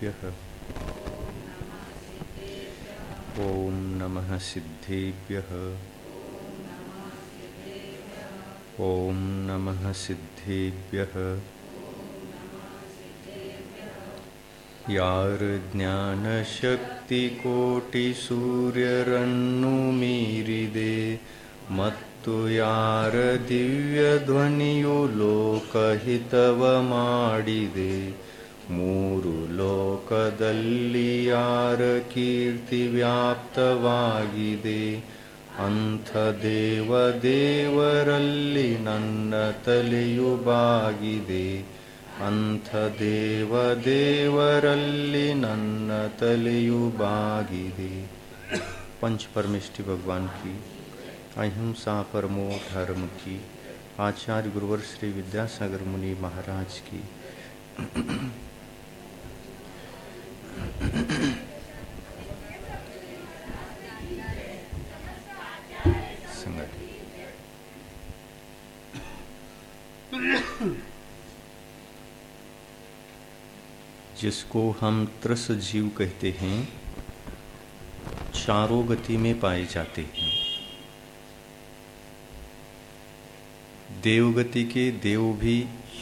सिद्धेभ्यः। ॐ नमः सिद्धेभ्यः। ॐ नमः सिद्धेभ्यः। यार ज्ञानशक्तिकोटिसूर्यरन्नु मीरिदे ಮತ್ತು ಯಾರ ದಿವ್ಯ ಧ್ವನಿಯು ಲೋಕಹಿತವ ಮಾಡಿದೆ, ಮೂರು ಲೋಕದಲ್ಲಿ ಯಾರ ಕೀರ್ತಿ ವ್ಯಾಪ್ತವಾಗಿದೆ, ಅಂಥ ದೇವರಲ್ಲಿ ನನ್ನ ತಲೆಯು ಬಾಗಿದೆ, ಅಂಥ ದೇವರಲ್ಲಿ ನನ್ನ ತಲೆಯು बाಗಿದೆ। पंच परमेष्टि भगवान की अहिंसा परमो धर्म की, आचार्य गुरुवर श्री विद्यासागर मुनि महाराज की। संगत जिसको हम त्रस जीव कहते हैं, चारों गति में पाए जाते हैं। देवगति के देव भी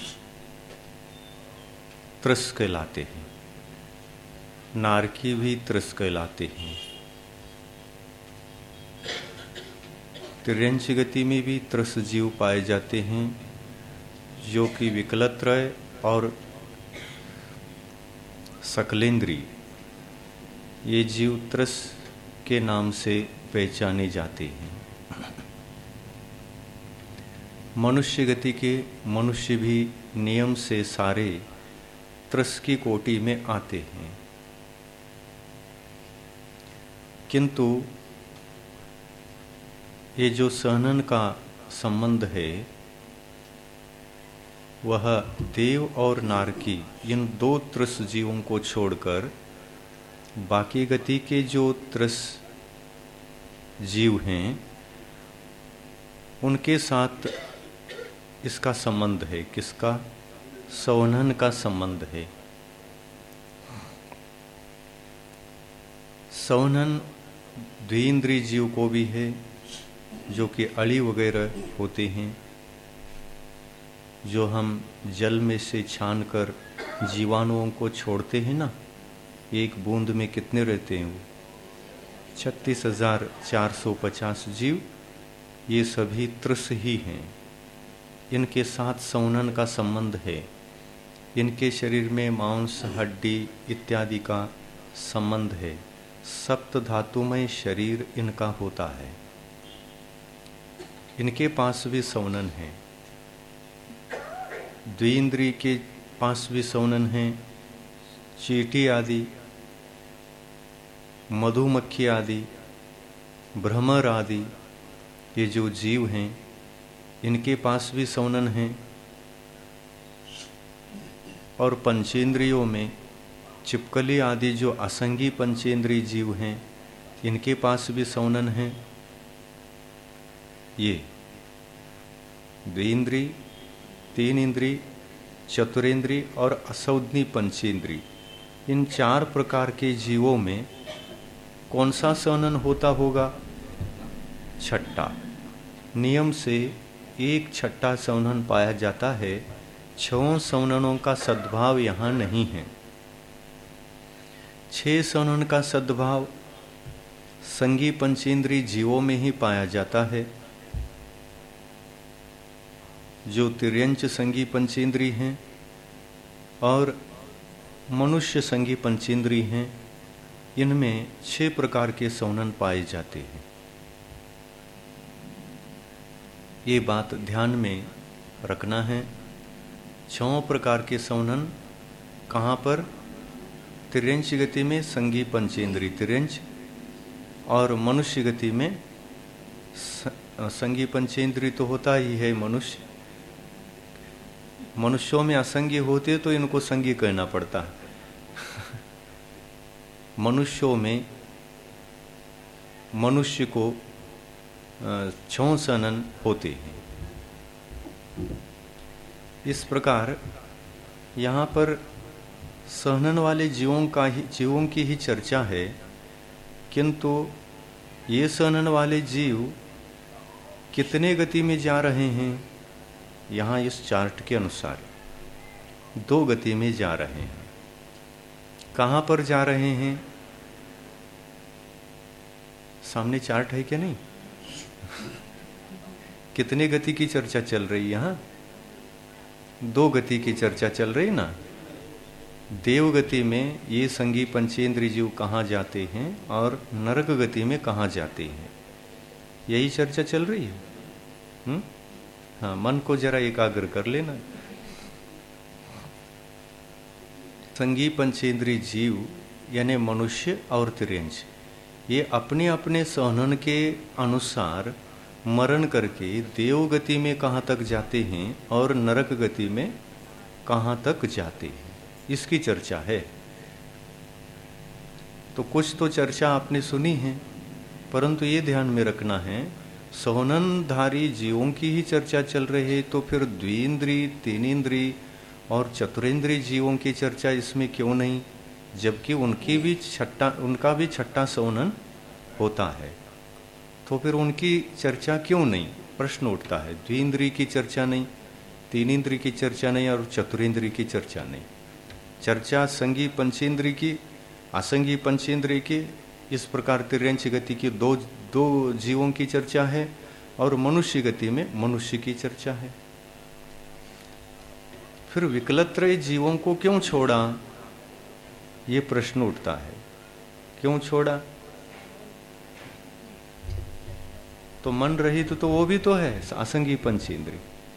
त्रस कहलाते हैं, नारकी भी त्रस कहलाते हैं, तिर्यंच गति में भी त्रस जीव पाए जाते हैं, जो कि विकलत्रय और सकलेंद्री ये जीव त्रस के नाम से पहचाने जाते हैं। मनुष्य गति के मनुष्य भी नियम से सारे त्रस की कोटि में आते हैं, किंतु ये जो सहनन का संबंध है वह देव और नारकी इन दो त्रस जीवों को छोड़कर बाकी गति के जो त्रस जीव हैं उनके साथ इसका संबंध है। किसका? संवहन का संबंध है। संवहन द्विइंद्रिय जीव को भी है, जो कि अली वगैरह होते हैं, जो हम जल में से छानकर जीवाणुओं को छोड़ते हैं ना, एक बूंद में कितने रहते हैं? वो 36,450 जीव, ये सभी त्रस ही हैं। इनके साथ संवहन का संबंध है। इनके शरीर में मांस हड्डी इत्यादि का संबंध है। सप्त धातुमय शरीर इनका होता है। इनके पास भी संवहन है। द्विइंद्रिय के पास भी संवहन है। चींटी आदि, मधुमक्खी आदि, भ्रमर आदि ये जो जीव हैं इनके पास भी संवहन है। और पंचेंद्रियों में चिपकली आदि जो असंगी पंचेंद्रिय जीव हैं इनके पास भी संवहन है। ये द्विइंद्रिय, तीन इंद्रिय, चतुरेंद्रिय और असंज्ञी पंचेंद्रिय, इन चार प्रकार के जीवों में कौन सा संवहन होता होगा? छठा। नियम से एक छठा संवहन पाया जाता है। 6 संवहनों का सद्भाव यहाँ नहीं है। 6 संवहन का सद्भाव संगी पंचेंद्रिय जीवों में ही पाया जाता है। जो तिर्यंच संगी पंचेंद्रिय हैं और मनुष्य संगी पंचेंद्रिय हैं, इनमें 6 प्रकार के संवहन पाए जाते हैं। ये बात ध्यान में रखना है। 6 प्रकार के संवहन कहाँ पर? तिर्यंच गति में संगी पंचेंद्रिय तिर्यंच, और मनुष्य गति में संगी पंचेंद्रिय तो होता ही है मनुष्य। मनुष्यों में असंगी होते तो इनको संगी कहना पड़ता है। मनुष्यों में मनुष्य को 6 संवहन होते हैं। इस प्रकार यहाँ पर सहनन वाले जीवों की ही चर्चा है, किंतु ये सहनन वाले जीव कितने गति में जा रहे हैं? यहाँ इस चार्ट के अनुसार 2 गति में जा रहे हैं। कहाँ पर जा रहे हैं? सामने चार्ट है क्या? नहीं। कितने गति की चर्चा चल रही है यहाँ? 2 गति की चर्चा चल रही ना। देव गति में ये संगी पंचेंद्रिय जीव कहाँ जाते हैं और नरक गति में कहाँ जाते हैं, यही चर्चा चल रही है। हाँ, मन को जरा एकाग्र कर लेना। संगी पंचेंद्रिय जीव यानी मनुष्य और तिर्यंच, ये अपने अपने सहनन के अनुसार मरण करके देव गति में कहाँ तक जाते हैं और नरक गति में कहाँ तक जाते हैं, इसकी चर्चा है। तो कुछ तो चर्चा आपने सुनी है, परंतु ये ध्यान में रखना है, सहननधारी जीवों की ही चर्चा चल रही है, तो फिर द्विइंद्रिय, तीनिंद्रिय और चतुरेंद्रिय जीवों की चर्चा इसमें क्यों नहीं, जबकि उनका भी छठा सहनन होता है। तो फिर उनकी चर्चा क्यों नहीं, प्रश्न उठता है। द्विइंद्रिय की चर्चा नहीं, तीनिंद्रिय की चर्चा नहीं और चतुरेंद्रिय की चर्चा नहीं। चर्चा संगी पंचेंद्रिय की, असंगी पंचेंद्रिय की, इस प्रकार तिर्यंच गति की दो जीवों की चर्चा है, और मनुष्य गति में मनुष्य की चर्चा है। फिर विकलत्रय जीवों को क्यों छोड़ा, ये प्रश्न उठता है। क्यों छोड़ा? तो मन रहित तो वो भी तो है, असंगी पंचेंद्रिय।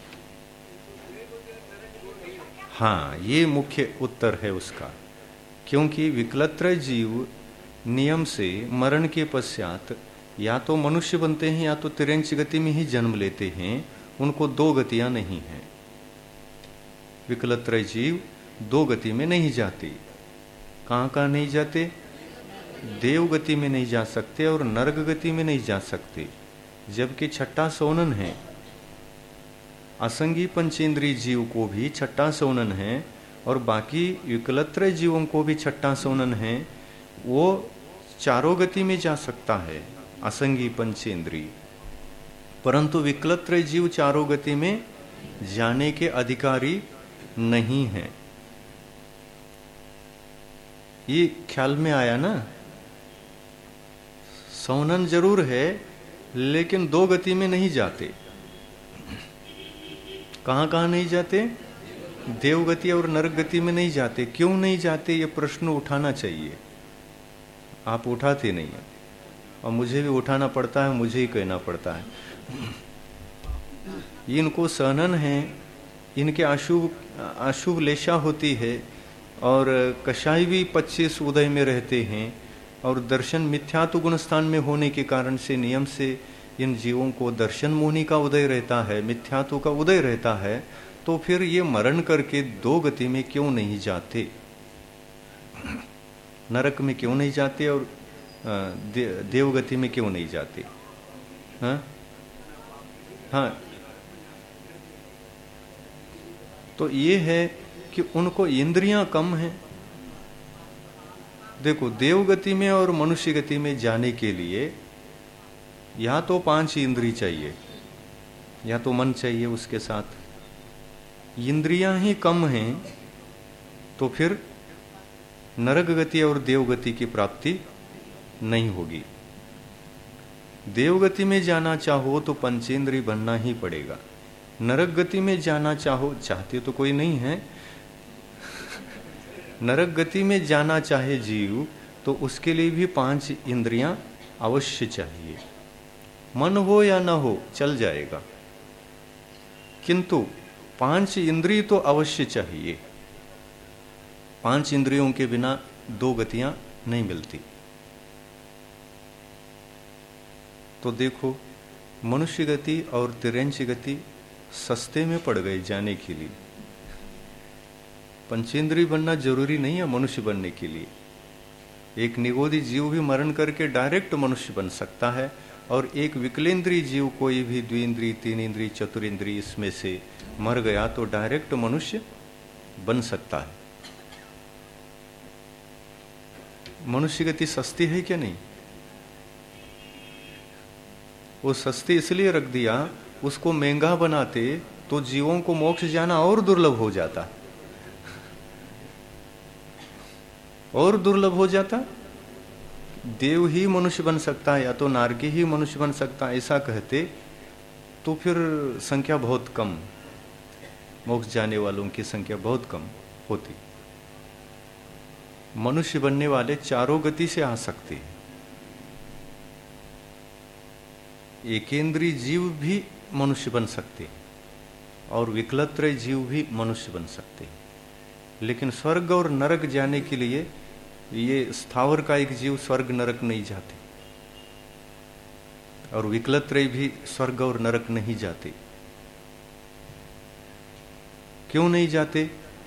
हाँ, ये मुख्य उत्तर है उसका, क्योंकि विकलत्रय जीव नियम से मरण के पश्चात या तो मनुष्य बनते हैं या तो तिर्यंच गति में ही जन्म लेते हैं। उनको 2 गतियां नहीं हैं। विकलत्रय जीव 2 गति में नहीं जाते। कहाँ नहीं जाते? देव गति में नहीं जा सकते और नरक गति में नहीं जा सकते, जबकि छठा सोनन है। असंगी पंचेंद्रिय जीव को भी छठा सोनन है और बाकी विकलत्रय जीवों को भी छठा सोनन है। वो चारों गति में जा सकता है, असंगी पंचेंद्रिय, परंतु विकलत्रय जीव चारों गति में जाने के अधिकारी नहीं है। ये ख्याल में आया ना? सोनन जरूर है, लेकिन 2 गति में नहीं जाते। कहाँ नहीं जाते? देव गति और नरक गति में नहीं जाते। क्यों नहीं जाते, ये प्रश्न उठाना चाहिए। आप उठाते नहीं हैं, और मुझे भी उठाना पड़ता है, मुझे ही कहना पड़ता है। इनको सहनन है, इनके अशुभ लेशा होती है, और कषाय भी 25 उदय में रहते हैं, और दर्शन मिथ्यात्व गुण स्थान में होने के कारण से नियम से इन जीवों को दर्शन मोहनी का उदय रहता है, मिथ्यात्व का उदय रहता है। तो फिर ये मरण करके 2 गति में क्यों नहीं जाते? नरक में क्यों नहीं जाते और देव गति में क्यों नहीं जाते? हाँ, तो ये है कि उनको इंद्रियां कम हैं। देखो, देव गति में और मनुष्य गति में जाने के लिए या तो 5 इंद्रिय चाहिए, या तो मन चाहिए उसके साथ। इंद्रियां ही कम हैं, तो फिर नरक गति और देव गति की प्राप्ति नहीं होगी। देव गति में जाना चाहो तो पंचेंद्रिय बनना ही पड़ेगा। नरक गति में जाना चाहते तो कोई नहीं है। नरक गति में जाना चाहे जीव, तो उसके लिए भी 5 इंद्रियां अवश्य चाहिए। मन हो या न हो चल जाएगा, किंतु 5 इंद्रिय तो अवश्य चाहिए। 5 इंद्रियों के बिना 2 गतियां नहीं मिलती। तो देखो, मनुष्य गति और तिर्यंच गति सस्ते में पड़ गए जाने के लिए। पंचेंद्रिय बनना जरूरी नहीं है मनुष्य बनने के लिए। एक निगोदी जीव भी मरण करके डायरेक्ट मनुष्य बन सकता है, और एक विकलेंद्रीय जीव कोई भी द्विइंद्रिय, तीनिंद्रिय, चतुरिंद्रिय इसमें से मर गया तो डायरेक्ट मनुष्य बन सकता है। मनुष्य गति सस्ती है क्या नहीं? वो सस्ती इसलिए रख दिया, उसको महंगा बनाते तो जीवों को मोक्ष जाना और दुर्लभ हो जाता, और दुर्लभ हो जाता। देव ही मनुष्य बन सकता है या तो नारकी ही मनुष्य बन सकता है, ऐसा कहते तो फिर संख्या बहुत कम, मोक्ष जाने वालों की संख्या बहुत कम होती। मनुष्य बनने वाले चारों गति से आ सकते हैं। एकेंद्रीय जीव भी मनुष्य बन सकते और विकलत्रय जीव भी मनुष्य बन सकते, लेकिन स्वर्ग और नरक जाने के लिए ये स्थावर का एक जीव स्वर्ग नरक नहीं जाते और विकलत्रय भी स्वर्ग और नरक नहीं जाते। क्यों नहीं जाते?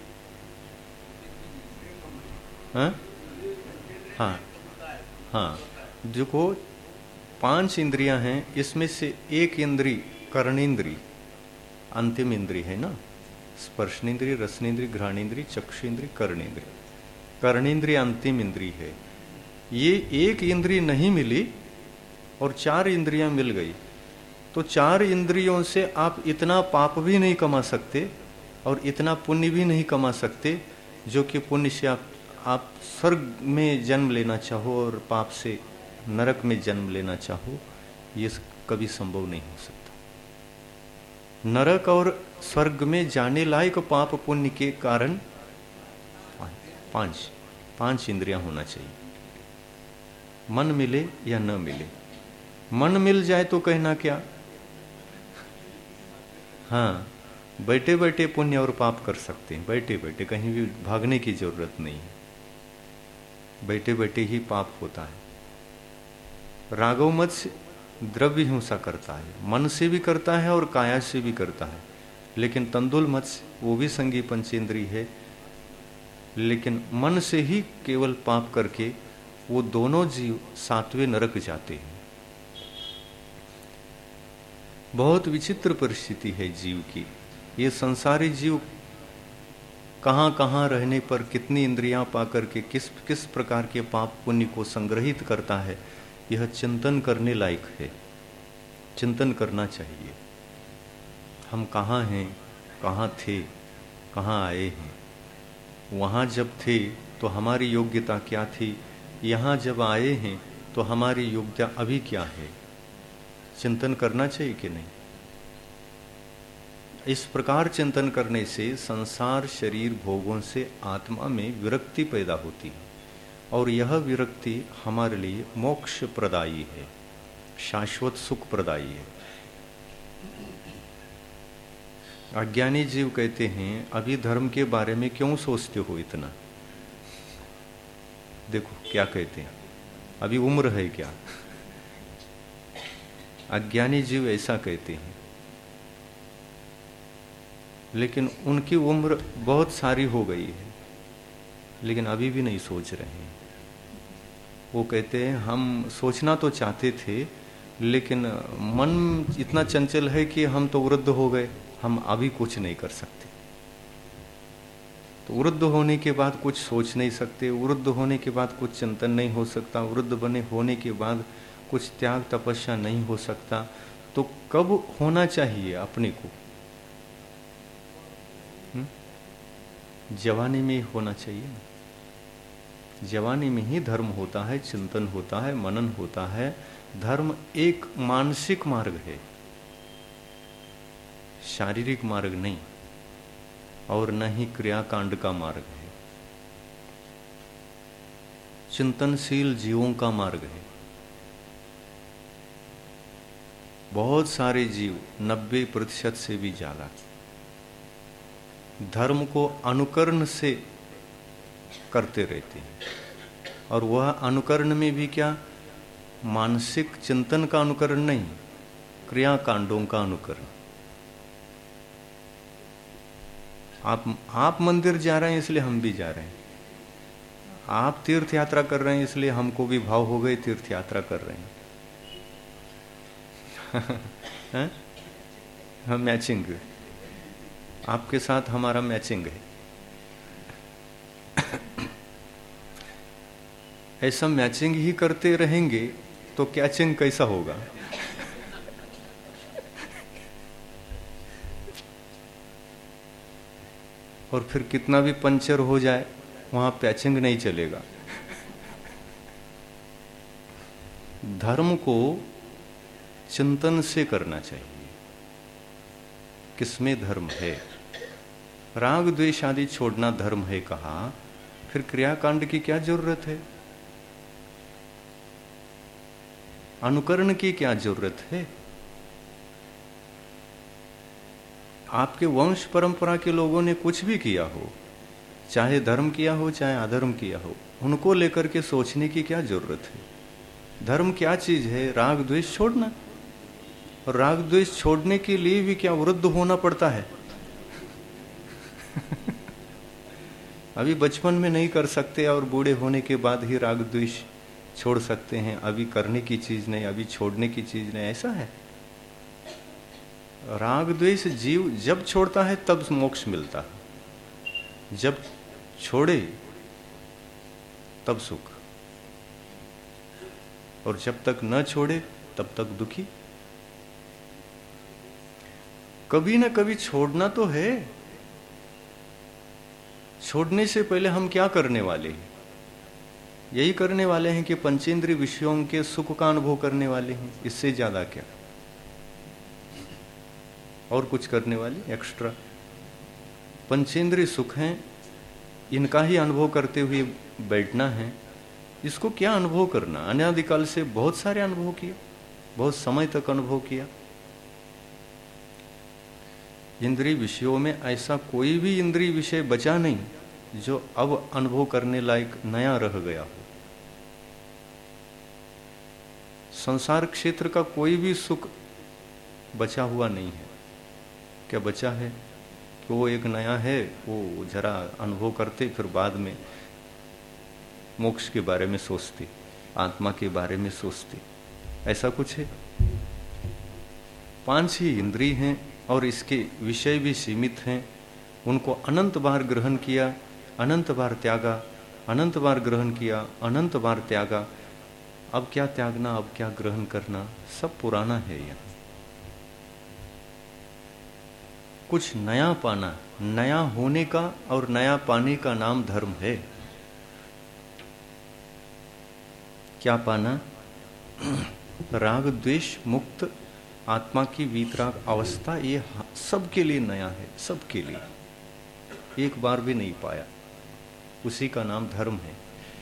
हाँ हाँ हाँ, देखो 5 इंद्रियां हैं, इसमें से एक इंद्री कर्णेंद्री अंतिम इंद्री है ना, स्पर्शनेन्द्रिय, रसनेन्द्रिय, घ्राणेन्द्रिय, चक्षुन्द्रिय, कर्णेन्द्रिय। कर्णेन्द्रिय अंतिम इंद्री है। ये एक इंद्री नहीं मिली और 4 इंद्रियां मिल गई, तो 4 इंद्रियों से आप इतना पाप भी नहीं कमा सकते और इतना पुण्य भी नहीं कमा सकते, जो कि पुण्य से आप स्वर्ग में जन्म लेना चाहो और पाप से नरक में जन्म लेना चाहो, ये कभी संभव नहीं हो सकता। नरक और स्वर्ग में जाने लायक पाप पुण्य के कारण 5 इंद्रियां होना चाहिए। मन मिले या न मिले, मन मिल जाए तो कहना क्या, हाँ बैठे बैठे पुण्य और पाप कर सकते हैं, बैठे बैठे, कहीं भी भागने की जरूरत नहीं है, बैठे बैठे ही पाप होता है। राघव मत्स्य द्रव्य हिंसा करता है, मन से भी करता है और काया से भी करता है, लेकिन तंदुल मत्स्य वो भी संगी पंचेंद्री है, लेकिन मन से ही केवल पाप करके वो दोनों जीव 7वें नरक जाते हैं। बहुत विचित्र परिस्थिति है जीव की। ये संसारी जीव कहाँ कहाँ रहने पर कितनी इंद्रियां पाकर के किस किस प्रकार के पाप पुण्य को संग्रहित करता है, यह चिंतन करने लायक है, चिंतन करना चाहिए। हम कहाँ हैं, कहाँ थे, कहाँ आए हैं, वहाँ जब थे तो हमारी योग्यता क्या थी, यहाँ जब आए हैं तो हमारी योग्यता अभी क्या है, चिंतन करना चाहिए कि नहीं? इस प्रकार चिंतन करने से संसार शरीर भोगों से आत्मा में विरक्ति पैदा होती है और यह विरक्ति हमारे लिए मोक्ष प्रदायी है, शाश्वत सुख प्रदायी है। अज्ञानी जीव कहते हैं अभी धर्म के बारे में क्यों सोचते हो इतना? देखो क्या कहते हैं, अभी उम्र है क्या? अज्ञानी जीव ऐसा कहते हैं, लेकिन उनकी उम्र बहुत सारी हो गई है, लेकिन अभी भी नहीं सोच रहे हैं। वो कहते हैं हम सोचना तो चाहते थे, लेकिन मन इतना चंचल है कि हम तो वृद्ध हो गए, हम अभी कुछ नहीं कर सकते। तो वृद्ध होने के बाद कुछ सोच नहीं सकते, वृद्ध होने के बाद कुछ चिंतन नहीं हो सकता, वृद्ध होने के बाद कुछ त्याग तपस्या नहीं हो सकता। तो कब होना चाहिए अपने को? जवानी में होना चाहिए। जवानी में ही धर्म होता है, चिंतन होता है, मनन होता है। धर्म एक मानसिक मार्ग है, शारीरिक मार्ग नहीं, और न ही क्रियाकांड का मार्ग है। चिंतनशील जीवों का मार्ग है। बहुत सारे जीव 90% से भी ज्यादा धर्म को अनुकरण से करते रहते हैं, और वह अनुकरण में भी क्या, मानसिक चिंतन का अनुकरण नहीं, क्रियाकांडों का अनुकरण। आप मंदिर जा रहे हैं इसलिए हम भी जा रहे हैं, आप तीर्थ यात्रा कर रहे हैं इसलिए हमको भी भाव हो गए तीर्थ यात्रा कर रहे हैं। हम मैचिंग, आपके साथ हमारा मैचिंग है। ऐसा मैचिंग ही करते रहेंगे तो कैचिंग कैसा होगा? और फिर कितना भी पंचर हो जाए वहां पैचिंग नहीं चलेगा। धर्म को चिंतन से करना चाहिए, किसमें धर्म है। राग द्वेष आदि छोड़ना धर्म है कहा, फिर क्रियाकांड की क्या जरूरत है? अनुकरण की क्या जरूरत है? आपके वंश परंपरा के लोगों ने कुछ भी किया हो, चाहे धर्म किया हो चाहे अधर्म किया हो, उनको लेकर के सोचने की क्या जरूरत है? धर्म क्या चीज है? राग द्वेष छोड़ना। और राग द्वेष छोड़ने के लिए भी क्या वृद्ध होना पड़ता है? अभी बचपन में नहीं कर सकते और बूढ़े होने के बाद ही राग द्वेष छोड़ सकते हैं। अभी करने की चीज नहीं, अभी छोड़ने की चीज नहीं, ऐसा है। राग द्वेष जीव जब छोड़ता है तब मोक्ष मिलता है, जब छोड़े तब सुख, और जब तक न छोड़े तब तक दुखी। कभी ना कभी छोड़ना तो है। छोड़ने से पहले हम क्या करने वाले हैं? यही करने वाले हैं कि पंचेंद्रिय विषयों के सुख का अनुभव करने वाले हैं। इससे ज्यादा क्या और कुछ करने वाले एक्स्ट्रा? पंचेंद्रिय सुख हैं, इनका ही अनुभव करते हुए बैठना है। इसको क्या अनुभव करना? अनादिकाल से बहुत सारे अनुभव किया, बहुत समय तक अनुभव किया। इंद्रिय विषयों में ऐसा कोई भी इंद्रिय विषय बचा नहीं जो अब अनुभव करने लायक नया रह गया हो। संसार क्षेत्र का कोई भी सुख बचा हुआ नहीं है। क्या बचा है कि वो एक नया है, वो जरा अनुभव करते, फिर बाद में मोक्ष के बारे में सोचते, आत्मा के बारे में सोचते, ऐसा कुछ है? 5 ही इंद्रिय हैं और इसके विषय भी सीमित हैं। उनको अनंत बार ग्रहण किया, अनंत बार त्यागा, अनंत बार ग्रहण किया, अनंत बार त्यागा। अब क्या त्यागना, अब क्या ग्रहण करना, सब पुराना है। यह कुछ नया पाना, नया होने का और नया पाने का नाम धर्म है। क्या पाना? राग द्वेष मुक्त आत्मा की वीतराग अवस्था। ये सबके लिए नया है, सबके लिए। एक बार भी नहीं पाया, उसी का नाम धर्म है।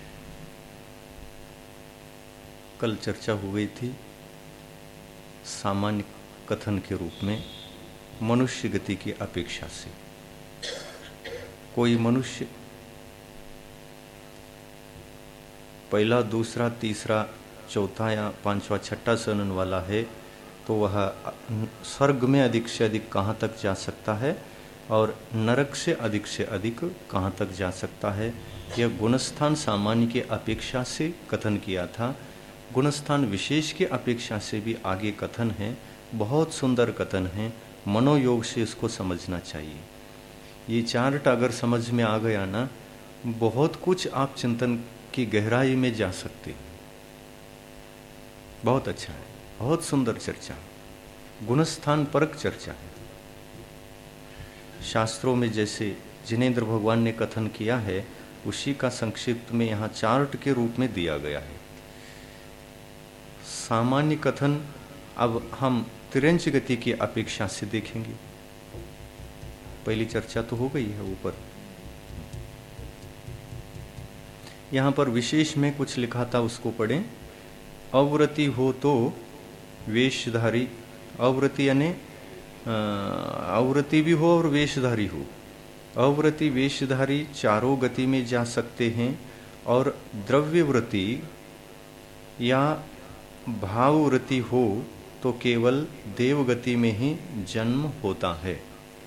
कल चर्चा हो गई थी सामान्य कथन के रूप में मनुष्य गति की अपेक्षा से। कोई मनुष्य पहला, दूसरा, तीसरा, चौथा या 5वां, 6ठा सनन वाला है तो वह स्वर्ग में अधिक से अधिक कहाँ तक जा सकता है और नरक से अधिक कहाँ तक जा सकता है। यह गुणस्थान सामान्य के अपेक्षा से कथन किया था। गुणस्थान विशेष के अपेक्षा से भी आगे कथन है। बहुत सुंदर कथन है। मनोयोग से इसको समझना चाहिए। ये चार्ट अगर समझ में आ गया ना, बहुत कुछ आप चिंतन की गहराई में जा सकते। बहुत अच्छा है, बहुत सुंदर चर्चा, गुणस्थान परक चर्चा है। शास्त्रों में जैसे जिनेंद्र भगवान ने कथन किया है उसी का संक्षिप्त में यहाँ चार्ट के रूप में दिया गया है। सामान्य कथन अब हम तिरंज गति की अपेक्षा से देखेंगे। पहली चर्चा तो हो गई है ऊपर। यहाँ पर विशेष में कुछ लिखा था, उसको पढ़ें। अव्रति हो तो वेशधारी, अव्रति यानी अव्रति भी हो और वेशधारी हो। अव्रति वेशधारी चारों गति में जा सकते हैं और द्रव्यव्रति या भावव्रति हो तो केवल देवगति में ही जन्म होता है।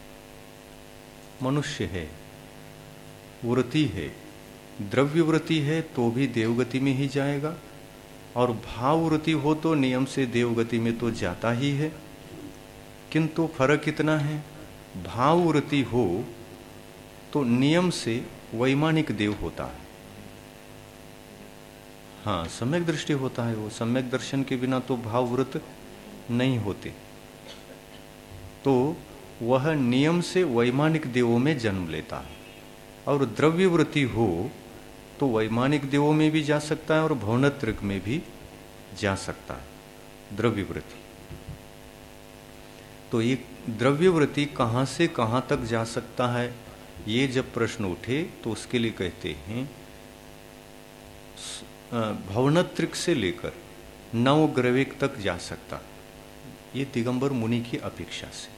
मनुष्य है, वृत्ति है, द्रव्यव्रति है तो भी देवगति में ही जाएगा, और भावव्रति हो तो नियम से देवगति में तो जाता ही है। किंतु फर्क इतना है, भावव्रति हो तो नियम से वैमानिक देव होता है। हाँ, सम्यक दृष्टि होता है। वो सम्यक दर्शन के बिना तो भावव्रत नहीं होते। तो वह नियम से वैमानिक देवों में जन्म लेता है। और द्रव्यवृत्ति हो तो वैमानिक देवों में भी जा सकता है और भवनत्रिक में भी जा सकता है द्रव्यवृत्ति। तो ये द्रव्यवृत्ति कहाँ से कहाँ तक जा सकता है, ये जब प्रश्न उठे तो उसके लिए कहते हैं भवनत्रिक से लेकर नवग्रविक तक जा सकता, ये दिगंबर मुनि की अपेक्षा से।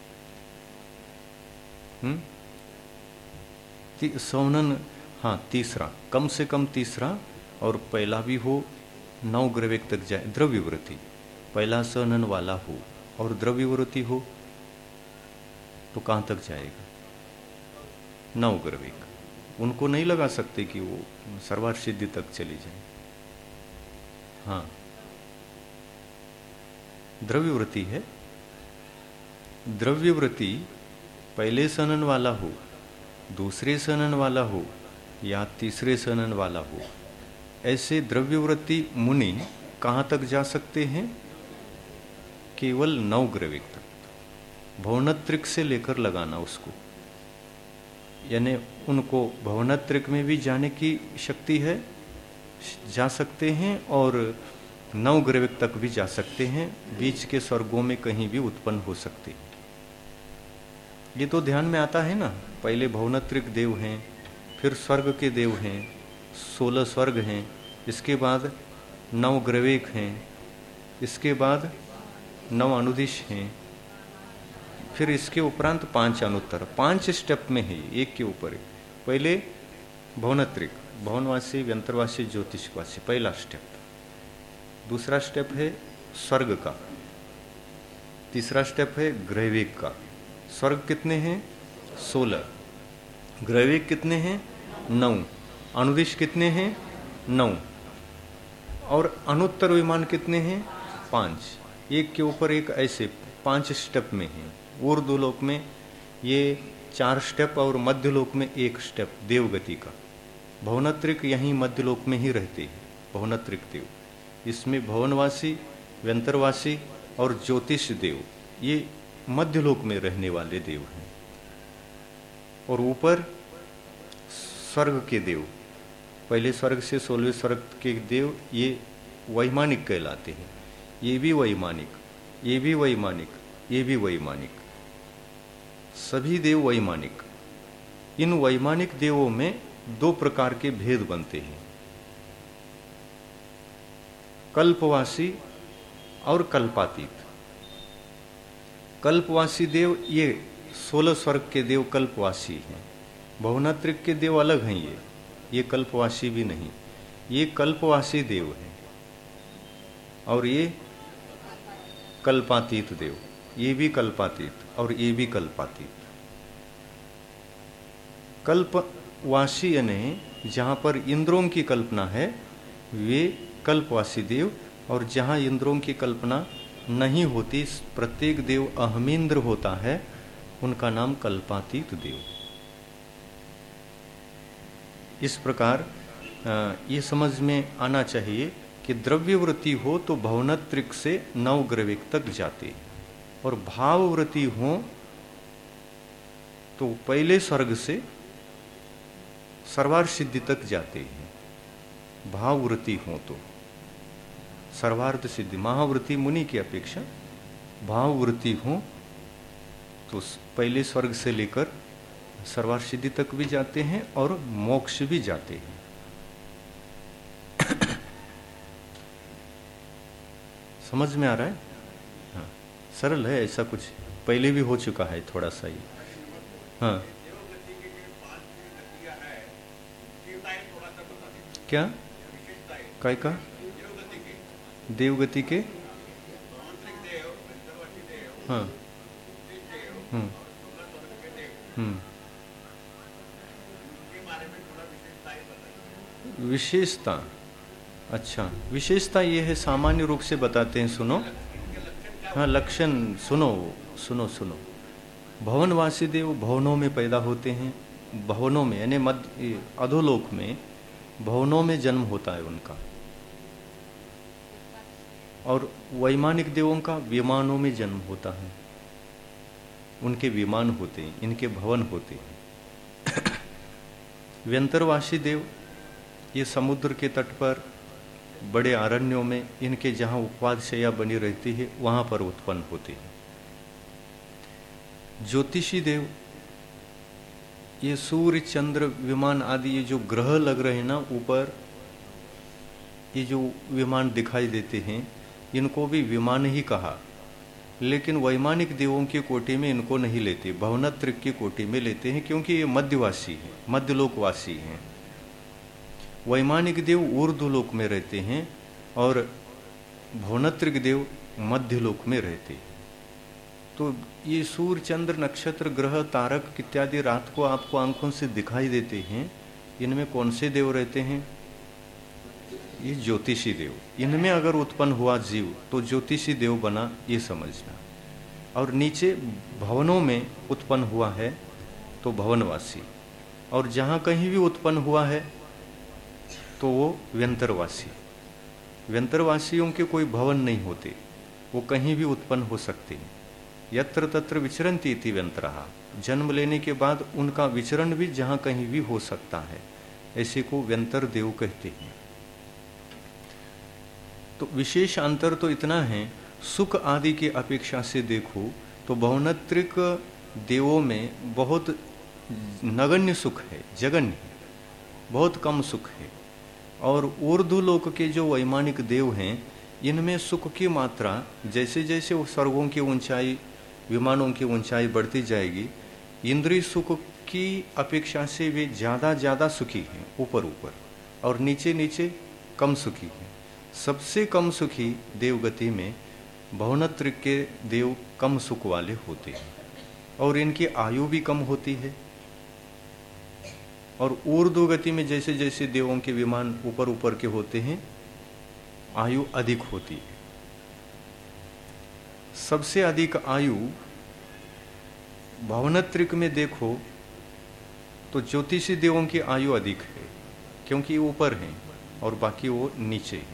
सौनन, हाँ तीसरा, कम से कम तीसरा, और पहला भी हो नवग्रविक तक जाए द्रव्यवृत्ति, पहला सौनन वाला हो और द्रव्यवृत्ति हो तो कहाँ तक जाएगा, नवग्रविक। उनको नहीं लगा सकते कि वो सर्वार्थ सिद्धि तक चली जाए। हाँ, द्रव्यवृत्ति है। द्रव्यवृत्ति पहले सनन वाला हो, दूसरे सनन वाला हो या तीसरे सनन वाला हो, ऐसे द्रव्यवृत्ति मुनि कहाँ तक जा सकते हैं, केवल नवग्रविक तक। भवनत्रिक से लेकर लगाना उसको, यानी उनको भवनत्रिक में भी जाने की शक्ति है, जा सकते हैं, और नवग्रविक तक भी जा सकते हैं, बीच के स्वर्गों में कहीं भी उत्पन्न हो सकते। ये तो ध्यान में आता है ना, पहले भवनत्रिक देव हैं, फिर स्वर्ग के देव हैं, 16 स्वर्ग हैं, इसके बाद नवग्रविक हैं, इसके बाद 9 अनुदिश हैं, फिर इसके उपरांत 5 अनुत्तर, 5 स्टेप में है, एक के ऊपर एक। पहले भवनत्रिक, भवनवासी, व्यंतरवासी, ज्योतिषवासी, पहला स्टेप। दूसरा स्टेप है स्वर्ग का, तीसरा स्टेप है ग्रहविक का। स्वर्ग कितने हैं, 16, ग्रहविक कितने हैं, 9, अनुदिश कितने हैं, 9, और अनुत्तर विमान कितने हैं, 5, एक के ऊपर एक, ऐसे 5 स्टेप में हैं। ऊर्ध्वलोक में ये 4 स्टेप और मध्यलोक में 1 स्टेप देवगति का। भवनत्रिक यहीं मध्यलोक में ही रहते हैं, भवनत्रिक देव। इसमें भवनवासी, व्यंतरवासी और ज्योतिष देव ये मध्यलोक में रहने वाले देव हैं। और ऊपर स्वर्ग के देव, पहले स्वर्ग से 16वें स्वर्ग के देव, ये वैमानिक कहलाते हैं। ये भी वैमानिक, ये भी वैमानिक, ये भी वैमानिक, सभी देव वैमानिक। इन वैमानिक देवों में 2 प्रकार के भेद बनते हैं, कल्पवासी और कल्पातीत। कल्पवासी देव ये 16 स्वर्ग के देव कल्पवासी हैं। भवनत्रिक के देव अलग हैं, ये कल्पवासी भी नहीं, ये कल्पवासी देव हैं। और ये कल्पातीत देव, ये भी कल्पातीत और ये भी कल्पातीत। कल्पवासी यानी जहाँ पर इंद्रों की कल्पना है वे कल्पवासी देव, और जहाँ इंद्रों की कल्पना नहीं होती, प्रत्येक देव अहमेंद्र होता है, उनका नाम कल्पातीत देव। इस प्रकार ये समझ में आना चाहिए कि द्रव्यवृत्ति हो तो भवनत्रिक से नवग्रविक तक जाते, और भाववृत्ति हो तो पहले स्वर्ग से सर्वार्थ सिद्धि तक जाते हैं। भाववृत्ति हो तो सर्वार्थ सिद्धि, महावृत्ति मुनि की अपेक्षा भाववृत्ति हो तो पहले स्वर्ग से लेकर सर्वार्थ सिद्धि तक भी जाते हैं और मोक्ष भी जाते हैं। समझ में आ रहा है? हाँ, सरल है, ऐसा कुछ पहले भी हो चुका है थोड़ा सा ही। हाँ, क्या काय का देवगति के? हाँ, विशेषता। अच्छा, विशेषता ये है, सामान्य रूप से बताते हैं, सुनो। हाँ, लक्षण सुनो सुनो सुनो। भवनवासी देव भवनों में पैदा होते हैं, भवनों में यानी मध्य अधोलोक में, भवनों में जन्म होता है उनका। और वैमानिक देवों का विमानों में जन्म होता है, उनके विमान होते हैं, इनके भवन होते हैं। व्यंतरवासी देव ये समुद्र के तट पर बड़े अरण्यों में, इनके जहाँ उपवादशैया बनी रहती है वहाँ पर उत्पन्न होते हैं। ज्योतिषी देव ये सूर्य चंद्र विमान आदि ये जो ग्रह लग रहे हैं ना ऊपर, ये जो विमान दिखाई देते हैं इनको भी विमान ही कहा, लेकिन वैमानिक देवों की कोटि में इनको नहीं लेते, भवनत्रिक की कोटि में लेते हैं, क्योंकि ये मध्यवासी हैं, मध्यलोकवासी हैं। वैमानिक देव ऊर्ध्वलोक में रहते हैं और भवनत्रिक देव मध्यलोक में रहते हैं। तो ये सूर्य चंद्र नक्षत्र ग्रह तारक इत्यादि रात को आपको आंखों से दिखाई देते हैं, इनमें कौन से देव रहते हैं? ये ज्योतिषी देव। इनमें अगर उत्पन्न हुआ जीव तो ज्योतिषी देव बना, ये समझना। और नीचे भवनों में उत्पन्न हुआ है तो भवनवासी, और जहाँ कहीं भी उत्पन्न हुआ है तो वो व्यंतरवासी। व्यंतरवासियों के कोई भवन नहीं होते, वो कहीं भी उत्पन्न हो सकते हैं। यत्र तत्र विचरन्ति इति व्यंतरः, जन्म लेने के बाद उनका विचरण भी जहाँ कहीं भी हो सकता है, ऐसे को व्यंतर देव कहते हैं। तो विशेष अंतर तो इतना है, सुख आदि की अपेक्षा से देखो तो भवनत्रिक देवों में बहुत नगण्य सुख है, जगन्य है, बहुत कम सुख है। और ऊर्ध्वलोक के जो वैमानिक देव हैं इनमें सुख की मात्रा जैसे जैसे वो स्वर्गों की ऊंचाई, विमानों की ऊंचाई बढ़ती जाएगी, इंद्रिय सुख की अपेक्षा से वे ज़्यादा सुखी हैं ऊपर ऊपर, और नीचे नीचे कम सुखी हैं। सबसे कम सुखी देवगति में भवनत्रिक के देव कम सुख वाले होते हैं, और इनकी आयु भी कम होती है। और ऊर्ध्व गति में जैसे जैसे देवों के विमान ऊपर ऊपर के होते हैं, आयु अधिक होती है। सबसे अधिक आयु भवनत्रिक में देखो तो ज्योतिषी देवों की आयु अधिक है, क्योंकि ऊपर हैं और बाकी वो नीचे हैं।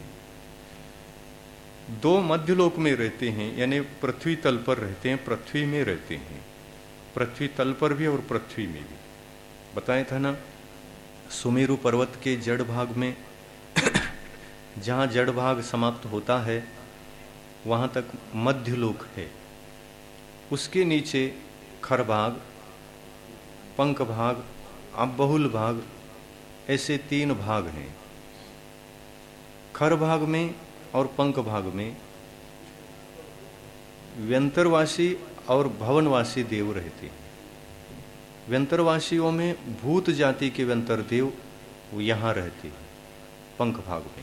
दो मध्यलोक में रहते हैं, यानी पृथ्वी तल पर रहते हैं, पृथ्वी में रहते हैं, पृथ्वी तल पर भी और पृथ्वी में भी। बताया था ना, सुमेरु पर्वत के जड़ भाग में जहाँ जड़ भाग समाप्त होता है वहाँ तक मध्यलोक है, उसके नीचे खर भाग, पंख भाग, बहुल भाग, ऐसे 3 भाग हैं। खर भाग में और पंख भाग में व्यंतरवासी और भवनवासी देव रहते हैं। व्यंतरवासियों में भूत जाति के व्यंतर देव वो यहाँ रहते हैं पंख भाग में।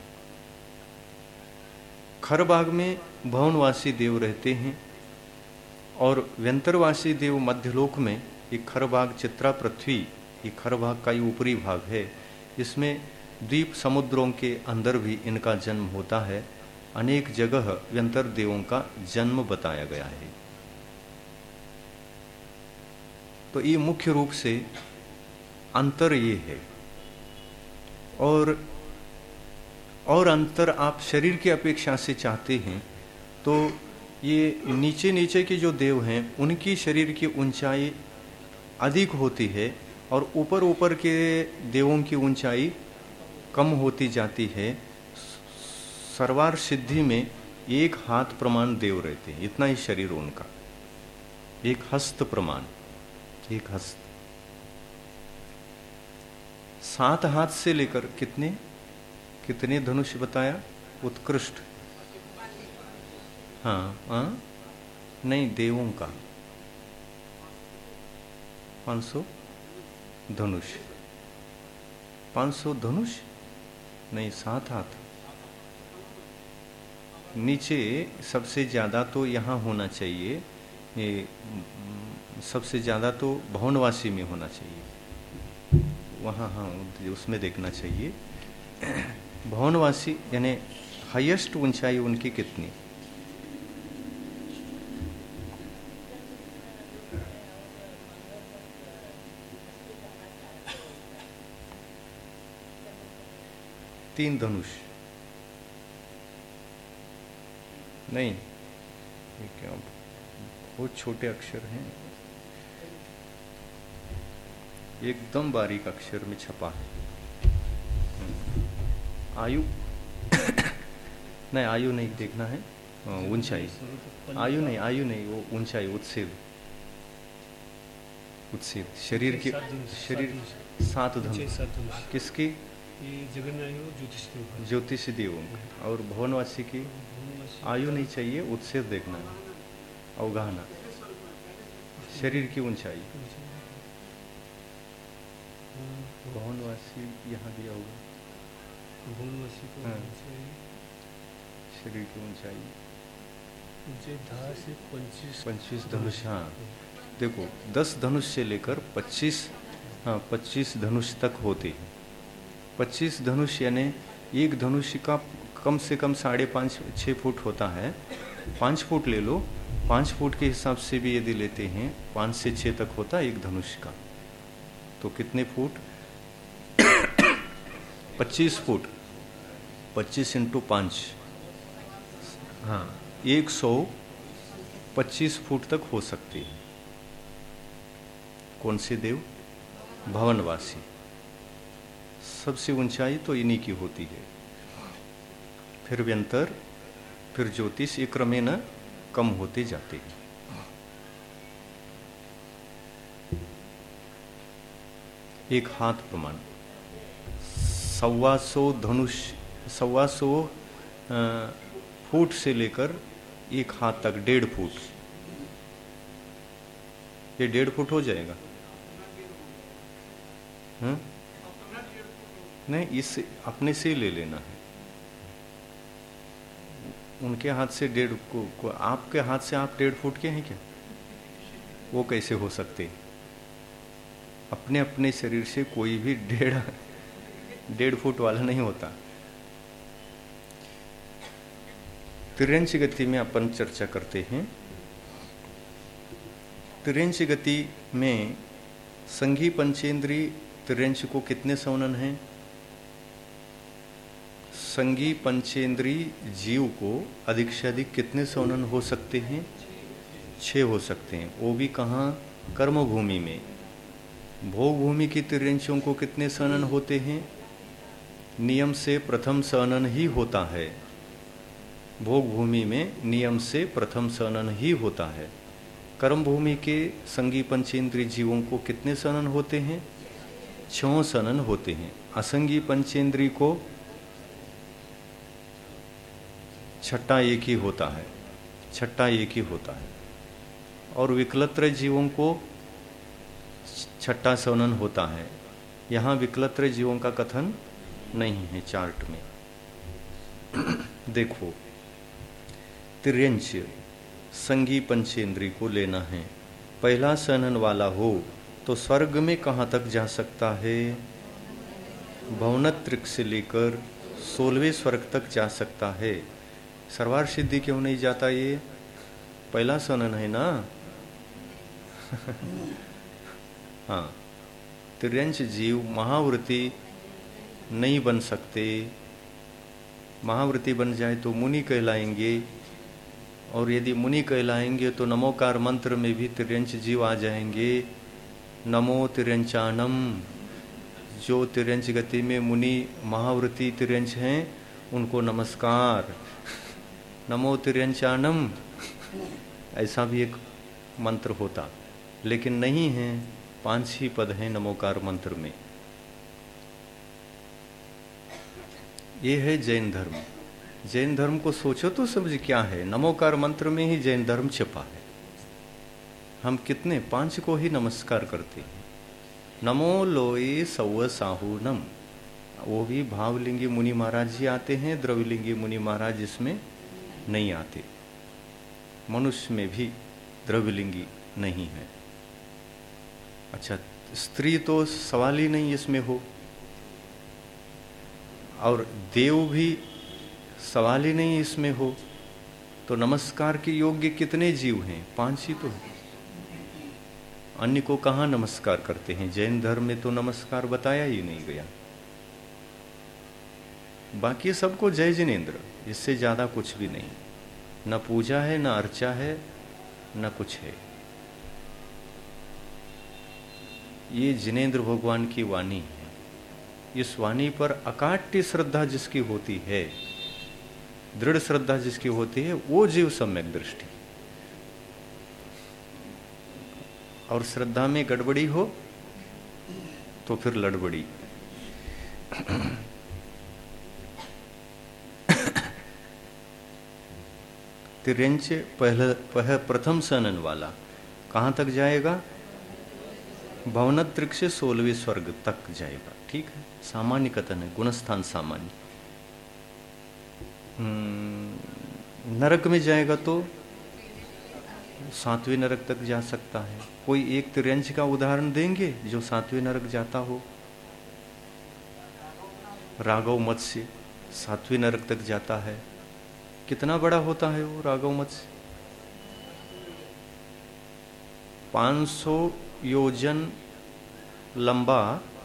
खर भाग में भवनवासी देव रहते हैं, और व्यंतरवासी देव मध्यलोक में। ये खर भाग चित्रा पृथ्वी, ये खर भाग का ही ऊपरी भाग है। इसमें द्वीप समुद्रों के अंदर भी इनका जन्म होता है। अनेक जगह व्यंतर देवों का जन्म बताया गया है। तो ये मुख्य रूप से अंतर ये है। और अंतर आप शरीर की अपेक्षा से चाहते हैं तो ये नीचे नीचे के जो देव हैं उनकी शरीर की ऊंचाई अधिक होती है, और ऊपर ऊपर के देवों की ऊंचाई कम होती जाती है। सर्वार सिद्धि में 1 हाथ प्रमाण देव रहते हैं, इतना ही शरीर उनका, 1 हस्त प्रमाण, 1 हस्त। 7 हाथ से लेकर कितने धनुष बताया? उत्कृष्ट, हाँ नहीं, देवों का 500 धनुष, 500 धनुष नहीं, 7 हाथ। नीचे सबसे ज़्यादा तो यहाँ होना चाहिए, ये सबसे ज़्यादा तो भवनवासी में होना चाहिए, वहाँ हाँ उसमें देखना चाहिए। भवनवासी यानी हाईएस्ट ऊंचाई उनकी कितनी? तीन धनुष, नहीं, ये क्या, बहुत छोटे अक्षर हैं, एकदम बारीक अक्षर में छपा है। आयु नहीं, आयु नहीं देखना है, ऊंचाई। आयु नहीं, वो ऊंचाई, उत्सेद, उत्सेद, शरीर की, शरीर 7 धनुष किसकी? ज्योतिष देव और भुवनवासी की आयु नहीं चाहिए, उत्सेद देखना है, अवगाहना, शरीर की ऊंचाई। भुवनवासी यहाँ दिया होगा, हाँ, शरीर की ऊंचाई 25 धनुष। हाँ देखो, 10 धनुष से लेकर 25, हाँ 25 धनुष तक होते हैं। 25 धनुष यानी एक धनुष का कम से कम 5.5-6 फुट होता है। 5 फुट ले लो, 5 फुट के हिसाब से भी यदि लेते हैं 5 से 6 तक होता है एक धनुष का, तो कितने फुट? 25 फुट, 25 × 5, हाँ 125 फुट तक हो सकती है। कौन से देव? भवनवासी। सबसे ऊंचाई तो इन्हीं की होती है, फिर व्यंतर, फिर ज्योतिष, ये क्रमेण कम होते जाते हैं। एक हाथ प्रमाण, 125 धनुष, 125 फुट से लेकर एक हाथ तक 1.5 फुट, ये 1.5 फुट हो जाएगा। हाँ? नहीं, इस अपने से ले लेना है। उनके हाथ से 1.5 को आपके हाथ से आप 1.5 फुट के हैं क्या? वो कैसे हो सकते? अपने अपने शरीर से कोई भी 1.5 फुट वाला नहीं होता। तिर्यंच गति में अपन चर्चा करते हैं। तिर्यंच गति में संघी पंचेंद्री तिर्यंच को कितने सवनन हैं? संघी पंचेंद्री जीव को अधिक से अधिक कितने सवनन हो सकते हैं? 6 हो सकते हैं। वो भी कहाँ? कर्म भूमि में। भोग भूमि की तिर्यंचों को कितने सवनन होते हैं? नियम से प्रथम सवनन ही होता है। भोग भूमि में नियम से प्रथम सवनन ही होता है। कर्म भूमि के संगी पंचेंद्रीय जीवों को कितने सवनन होते हैं? 6 सवनन होते हैं। असंगी पंचेंद्रीय को छठा एक ही होता है, छठा एक ही होता है। और विकलत्र जीवों को छठा सवनन होता है। यहाँ विकलत्र जीवों का कथन नहीं है चार्ट में। देखो, तिर्यंच संगी पंचेंद्री को लेना है। पहला सवनन वाला हो तो स्वर्ग में कहाँ तक जा सकता है? भवनत्रिक से लेकर 16वें स्वर्ग तक जा सकता है। सर्वार सिद्धि क्यों नहीं जाता? ये पहला सवनन है ना। हाँ, तिर्यंच जीव महावृत्ति नहीं बन सकते। महावृत्ति बन जाए तो मुनि कहलाएंगे, और यदि मुनि कहलाएंगे तो नमोकार मंत्र में भी तिर्यंच जीव आ जाएंगे। नमो तिर्यंचानम, जो तिर्यंच गति में मुनि महावृत्ति तिर्यंच हैं उनको नमस्कार। नमो तिर्यंचानम, ऐसा भी एक मंत्र होता, लेकिन नहीं है। 5 ही पद हैं नमोकार मंत्र में। ये है जैन धर्म। जैन धर्म को सोचो तो समझ क्या है। नमोकार मंत्र में ही जैन धर्म छिपा है। हम कितने 5 को ही नमस्कार करते हैं। नमो लोए सव साहूनम, वो भी भावलिंगी मुनि महाराज जी आते हैं, द्रव्यलिंगी मुनि महाराज इसमें नहीं आते। मनुष्य में भी द्रव्यलिंगी नहीं है। अच्छा, स्त्री तो सवाल ही नहीं इसमें हो, और देव भी सवाल ही नहीं इसमें हो। तो नमस्कार के योग्य कितने जीव हैं? 5 ही तो। अन्य को कहाँ नमस्कार करते हैं? जैन धर्म में तो नमस्कार बताया ही नहीं गया। बाकी सबको जय जिनेन्द्र, इससे ज्यादा कुछ भी नहीं। न पूजा है, न अर्चा है, न कुछ है। ये जिनेंद्र भगवान की वाणी है। इस वाणी पर अकाट्य श्रद्धा जिसकी होती है, दृढ़ श्रद्धा जिसकी होती है, वो जीव सम्यक दृष्टि। और श्रद्धा में गड़बड़ी हो तो फिर लड़बड़ी। तिरंच प्रथम सनन वाला कहाँ तक जाएगा? भवनत्रिक से 16वें स्वर्ग तक जाएगा। ठीक है, सामान्य कथन है, गुणस्थान सामान्य। नरक में जाएगा तो 7वें नरक तक जा सकता है। कोई एक तिरंच का उदाहरण देंगे जो 7वें नरक जाता हो? राघव मत्स्य 7वें नरक तक जाता है। कितना बड़ा होता है वो राघव मत्स्य? 500 योजन लंबा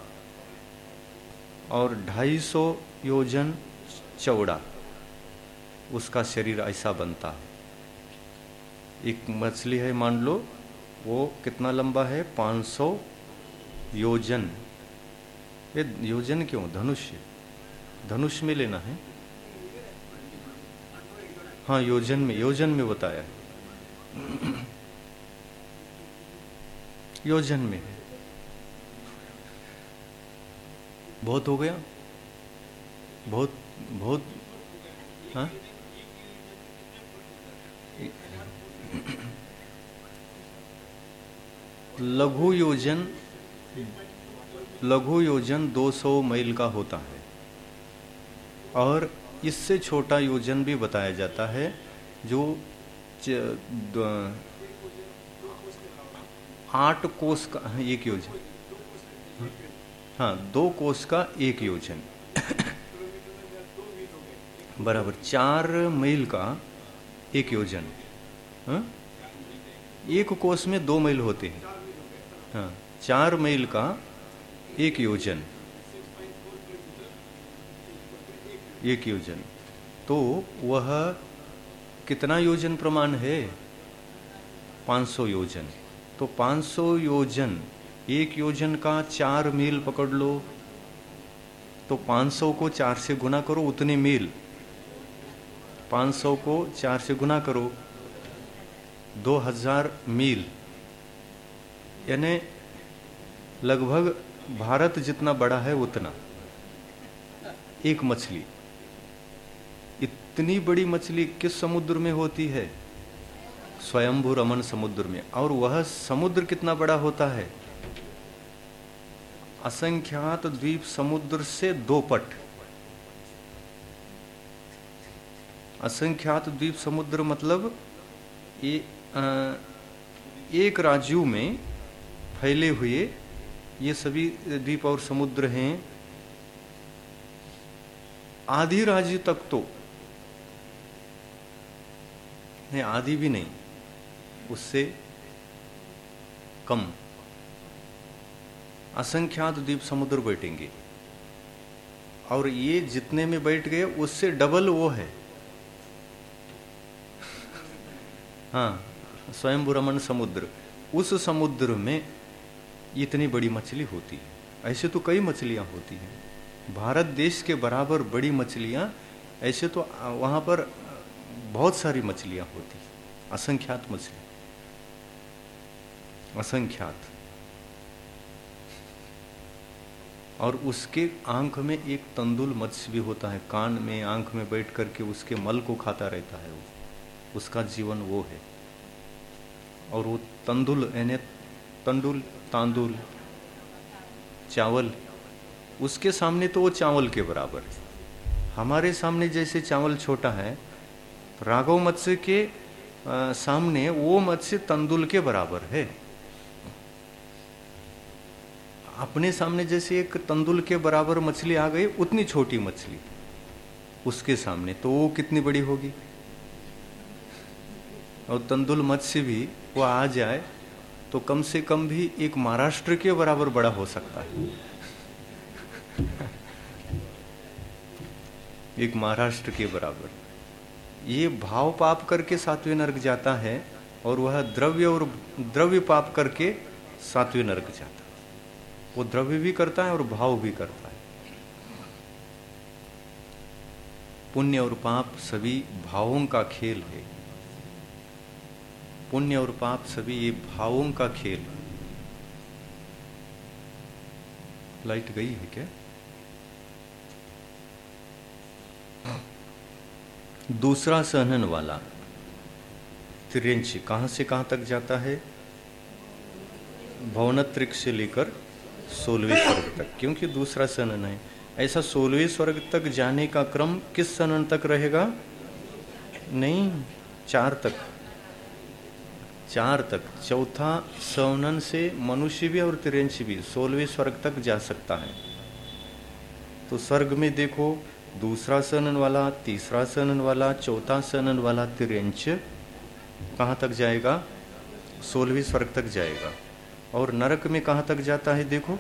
और 250 योजन चौड़ा उसका शरीर ऐसा बनता है। एक मछली है, मान लो वो कितना लंबा है? 500 योजन। ये योजन क्यों? धनुष में लेना है। हाँ, योजन में बताया है। योजन में है। बहुत हो गया, बहुत। हाँ, लघु योजन 200 मील का होता है। और इससे छोटा योजन भी बताया जाता है जो 8 कोस का एक योजन। हाँ, 2 कोस का एक योजन बराबर 4 मील का एक योजन। हाँ? एक कोस में 2 मील होते हैं। हाँ, 4 मील का एक योजन। तो वह कितना योजन प्रमाण है? 500 योजन। तो 500 योजन, एक योजन का 4 मील पकड़ लो, तो 500 को 4 से गुना करो, उतने मील। 500 को 4 से गुना करो, 2000 मील, यानी लगभग भारत जितना बड़ा है उतना एक मछली। इतनी बड़ी मछली किस समुद्र में होती है? स्वयंभू रमन समुद्र में। और वह समुद्र कितना बड़ा होता है? असंख्यात द्वीप समुद्र से 2 पट। असंख्यात द्वीप समुद्र मतलब एक राज्यों में फैले हुए ये सभी द्वीप और समुद्र हैं। आधी राज्य तक तो नहीं, आधी भी नहीं, उससे कम असंख्यात द्वीप समुद्र बैठेंगे। और ये जितने में बैठ गए उससे डबल वो है। हाँ, स्वयंभू रमन समुद्र, उस समुद्र में इतनी बड़ी मछली होती है। ऐसे तो कई मछलियां होती हैं। भारत देश के बराबर बड़ी मछलियां, ऐसे तो वहां पर बहुत सारी मछलियां होती हैं। असंख्यात मछली, असंख्यात। और उसके आंख में एक तंदुल मत्स्य भी होता है, कान में आंख में बैठ करके उसके मल को खाता रहता है वो, उसका जीवन वो है। और वो तंदुल यानी तांदुल चावल, उसके सामने तो वो चावल के बराबर है। हमारे सामने जैसे चावल छोटा है, राघव मत्स्य के सामने वो मत्स्य तंदुल के बराबर है। अपने सामने जैसे एक तंदुल के बराबर मछली आ गई, उतनी छोटी मछली उसके सामने, तो वो कितनी बड़ी होगी। और तंदुल मत्स्य भी वो आ जाए तो कम से कम भी एक महाराष्ट्र के बराबर बड़ा हो सकता है। एक महाराष्ट्र के बराबर। ये भाव पाप करके सातवें नरक जाता है, और वह द्रव्य पाप करके सातवें नरक जाता है। वो द्रव्य भी करता है और भाव भी करता है। पुण्य और पाप सभी भावों का खेल है। पुण्य और पाप सभी ये भावों का खेल है। लाइट गई है क्या? दूसरा सहनन वाला तिर्यंच कहां से कहां तक जाता है? भवनत्रिक से लेकर 16वें स्वर्ग तक, क्योंकि दूसरा सहनन है। ऐसा 16वें स्वर्ग तक जाने का क्रम किस सहनन तक रहेगा? नहीं, 4 तक। 4 तक। चौथा सहनन से मनुष्य भी और तिर्यंच भी 16वें स्वर्ग तक जा सकता है। तो स्वर्ग में देखो, दूसरा सहनन वाला, तीसरा सहनन वाला, चौथा सहनन वाला तिर्यंच कहाँ तक जाएगा? 16वें स्वर्ग तक जाएगा। और नरक में कहाँ तक जाता है? देखो,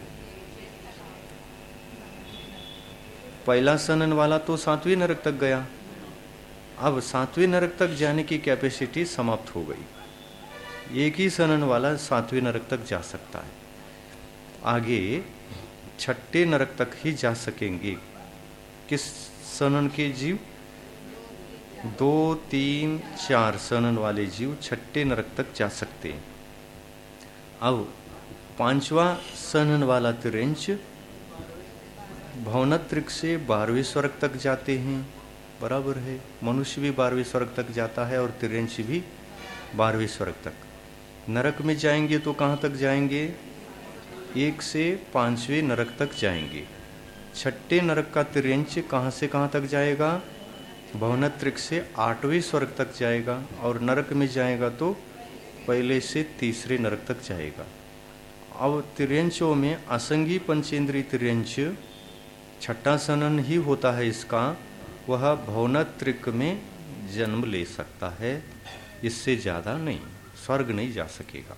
पहला सहनन वाला तो 7वें नरक तक गया। अब 7वें नरक तक जाने की कैपेसिटी समाप्त हो गई। एक ही सहनन वाला 7वें नरक तक जा सकता है। आगे 6ठे नरक तक ही जा सकेंगे किस सहनन के जीव? 2, 3, 4 सहनन वाले जीव 6ठे नरक तक जा सकते हैं। अब 5वां सहनन वाला तिर्यंच भवनत्रिक से 12वें स्वर्ग तक जाते हैं। बराबर है, मनुष्य भी 12वें स्वर्ग तक जाता है और तिर्यंच भी 12वें स्वर्ग तक। नरक में जाएंगे तो कहाँ तक जाएंगे? 1 से 5वें नरक तक जाएंगे। 6ठे नरक का तिर्यंच कहाँ से कहाँ तक जाएगा? भवनत्रिक से 8वें स्वर्ग तक जाएगा। और नरक में जाएगा तो पहले से 3रे नरक तक जाएगा। अब तिर्यंचों में असंगी पंचेंद्रीय तिर्यंच 6ठा सहनन ही होता है इसका, वह भवनत्रिक में जन्म ले सकता है, इससे ज़्यादा नहीं। स्वर्ग नहीं जा सकेगा।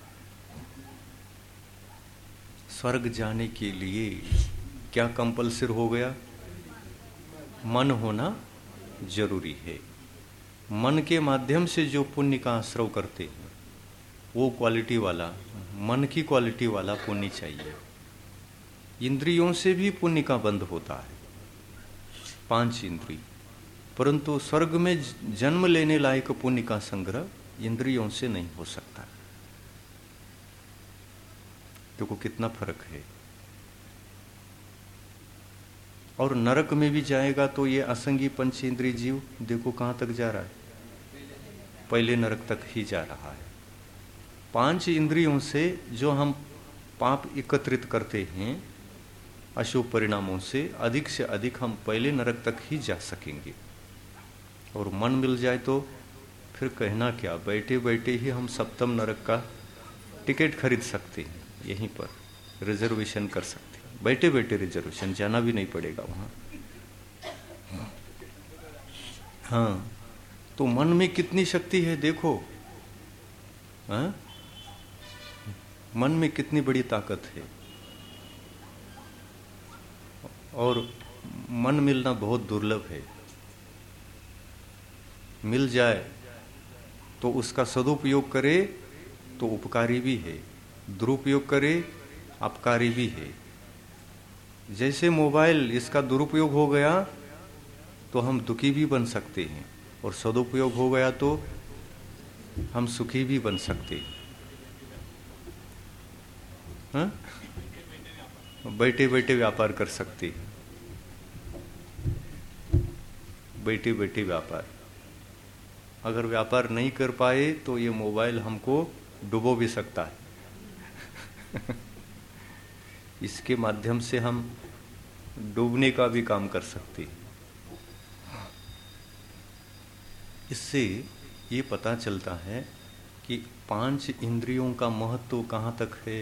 स्वर्ग जाने के लिए क्या कंपल्सरी हो गया? मन होना जरूरी है। मन के माध्यम से जो पुण्य का आश्रव करते हैं वो क्वालिटी वाला, मन की क्वालिटी वाला पुण्य चाहिए। इंद्रियों से भी पुण्य का बंध होता है, 5 इंद्रिय, परंतु स्वर्ग में जन्म लेने लायक पुण्य का संग्रह इंद्रियों से नहीं हो सकता। देखो कितना फर्क है। और नरक में भी जाएगा तो ये असंगी पंचेंद्रिय जीव देखो कहाँ तक जा रहा है? पहले नरक तक ही जा रहा है। 5 इंद्रियों से जो हम पाप एकत्रित करते हैं अशुभ परिणामों से अधिक हम पहले नरक तक ही जा सकेंगे। और मन मिल जाए तो फिर कहना क्या, बैठे बैठे ही हम 7वें नरक का टिकट खरीद सकते हैं। यहीं पर रिजर्वेशन कर सकते हैं, बैठे बैठे रिजर्वेशन, जाना भी नहीं पड़ेगा वहाँ। हाँ, तो मन में कितनी शक्ति है देखो। हाँ? मन में कितनी बड़ी ताकत है। और मन मिलना बहुत दुर्लभ है। मिल जाए तो उसका सदुपयोग करे तो उपकारी भी है, दुरुपयोग करे अपकारी भी है। जैसे मोबाइल, इसका दुरुपयोग हो गया तो हम दुखी भी बन सकते हैं, और सदुपयोग हो गया तो हम सुखी भी बन सकते हैं। हाँ? बैठे बैठे व्यापार कर सकते हैं, बैठे बैठे व्यापार। अगर व्यापार नहीं कर पाए तो ये मोबाइल हमको डुबो भी सकता है। इसके माध्यम से हम डूबने का भी काम कर सकते हैं। इससे ये पता चलता है कि 5 इंद्रियों का महत्व कहाँ तक है,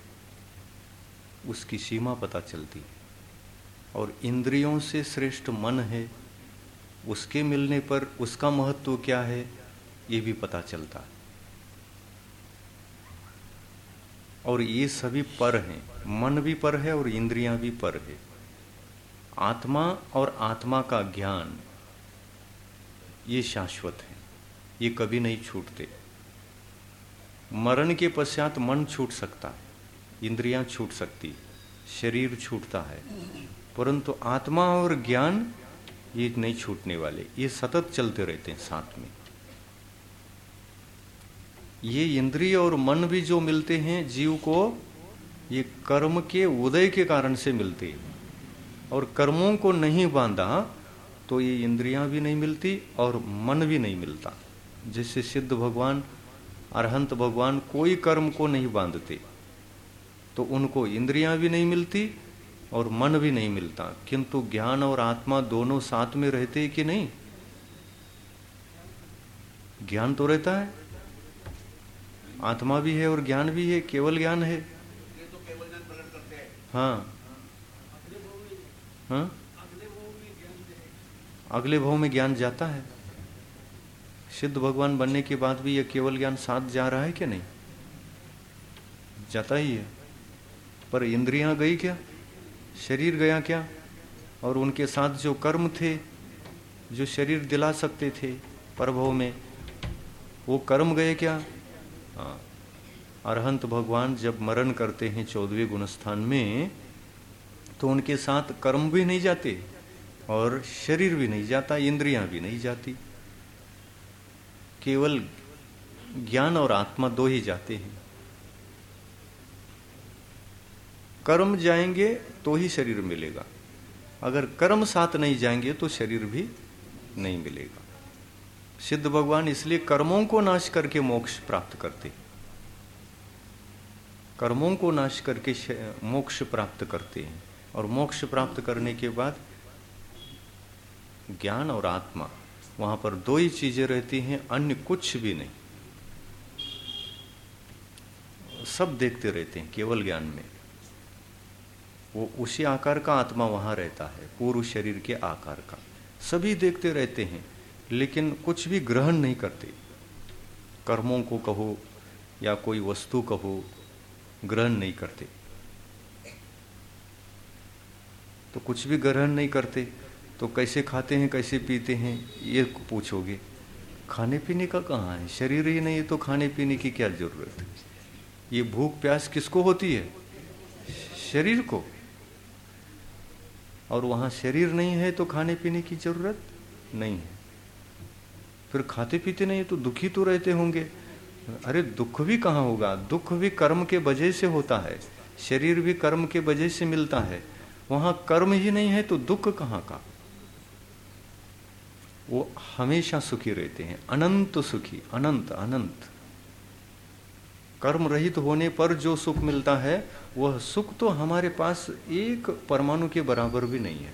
उसकी सीमा पता चलती है। और इंद्रियों से श्रेष्ठ मन है, उसके मिलने पर उसका महत्व क्या है ये भी पता चलता है। और ये सभी पर हैं, मन भी पर है और इंद्रियां भी पर है। आत्मा और आत्मा का ज्ञान ये शाश्वत है, ये कभी नहीं छूटते। मरण के पश्चात मन छूट सकता है, इंद्रियां छूट सकती, शरीर छूटता है, परंतु आत्मा और ज्ञान ये नहीं छूटने वाले, ये सतत चलते रहते हैं साथ में। ये इंद्रिय और मन भी जो मिलते हैं जीव को, ये कर्म के उदय के कारण से मिलते हैं, और कर्मों को नहीं बांधा तो ये इंद्रियां भी नहीं मिलती और मन भी नहीं मिलता। जैसे सिद्ध भगवान, अरहंत भगवान कोई कर्म को नहीं बांधते, तो उनको इंद्रियां भी नहीं मिलती और मन भी नहीं मिलता, किंतु ज्ञान और आत्मा दोनों साथ में रहते हैं कि नहीं? ज्ञान तो रहता है, आत्मा भी है और ज्ञान भी है, केवल ज्ञान है। हाँ हाँ, अगले भाव में ज्ञान जाता है। सिद्ध भगवान बनने के बाद भी यह केवल ज्ञान साथ जा रहा है कि नहीं? जाता ही है। पर इंद्रियां गई क्या? शरीर गया क्या? और उनके साथ जो कर्म थे, जो शरीर दिला सकते थे परभव में, वो कर्म गए क्या? हाँ, अरहंत भगवान जब मरण करते हैं 14वें गुणस्थान में, तो उनके साथ कर्म भी नहीं जाते और शरीर भी नहीं जाता, इंद्रियां भी नहीं जाती, केवल ज्ञान और आत्मा दो ही जाते हैं। कर्म जाएंगे तो ही शरीर मिलेगा, अगर कर्म साथ नहीं जाएंगे तो शरीर भी नहीं मिलेगा। सिद्ध भगवान इसलिए कर्मों को नाश करके मोक्ष प्राप्त करते, कर्मों को नाश करके मोक्ष प्राप्त करते हैं, और मोक्ष प्राप्त करने के बाद ज्ञान और आत्मा, वहां पर दो ही चीजें रहती हैं, अन्य कुछ भी नहीं, सब देखते रहते हैं केवल ज्ञान में। वो उसी आकार का आत्मा वहां रहता है, पूर्व शरीर के आकार का, सभी देखते रहते हैं लेकिन कुछ भी ग्रहण नहीं करते। कर्मों को कहो या कोई वस्तु कहो, ग्रहण नहीं करते, तो कुछ भी ग्रहण नहीं करते तो कैसे खाते हैं, कैसे पीते हैं, ये पूछोगे। खाने पीने का कहाँ है? शरीर ही नहीं है तो खाने पीने की क्या जरूरत है? ये भूख प्यास किसको होती है? शरीर को। और वहां शरीर नहीं है तो खाने पीने की जरूरत नहीं है। फिर खाते पीते नहीं तो दुखी तो रहते होंगे। अरे दुख भी कहाँ होगा? दुख भी कर्म के वजह से होता है, शरीर भी कर्म के वजह से मिलता है। वहां कर्म ही नहीं है तो दुख कहाँ का? वो हमेशा सुखी रहते हैं, अनंत सुखी, अनंत अनंत। कर्म रहित होने पर जो सुख मिलता है, वह सुख तो हमारे पास एक परमाणु के बराबर भी नहीं है।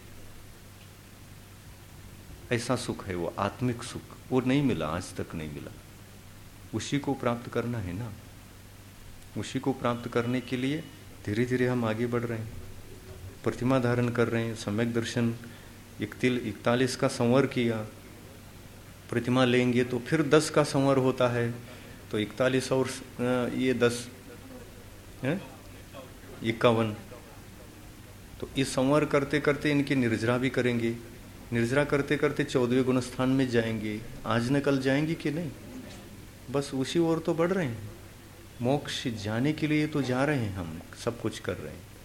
ऐसा सुख है वो, आत्मिक सुख, वो नहीं मिला, आज तक नहीं मिला। उसी को प्राप्त करना है ना। उसी को प्राप्त करने के लिए धीरे धीरे हम आगे बढ़ रहे हैं, प्रतिमा धारण कर रहे हैं, सम्यक दर्शन 41 का संवर किया। प्रतिमा लेंगे तो फिर 10 का संवर होता है, तो 41 और ये 10 51। तो इस संवर करते करते इनकी निर्जरा भी करेंगे, निर्जरा करते करते 14वें गुणस्थान में जाएंगे। आज न कल जाएंगे कि नहीं? बस उसी ओर तो बढ़ रहे हैं। मोक्ष जाने के लिए तो जा रहे हैं, हम सब कुछ कर रहे हैं।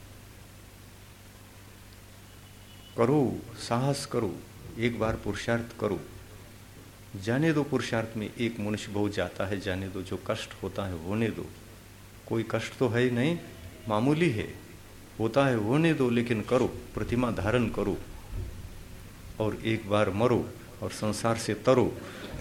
करो, साहस करो, एक बार पुरुषार्थ करो। जाने दो पुरुषार्थ में एक मनुष्य बहुत जाता है, जाने दो, जो कष्ट होता है होने दो। कोई कष्ट तो है ही नहीं, मामूली है, होता है होने दो, लेकिन करो, प्रतिमा धारण करो और एक बार मरो और संसार से तरो।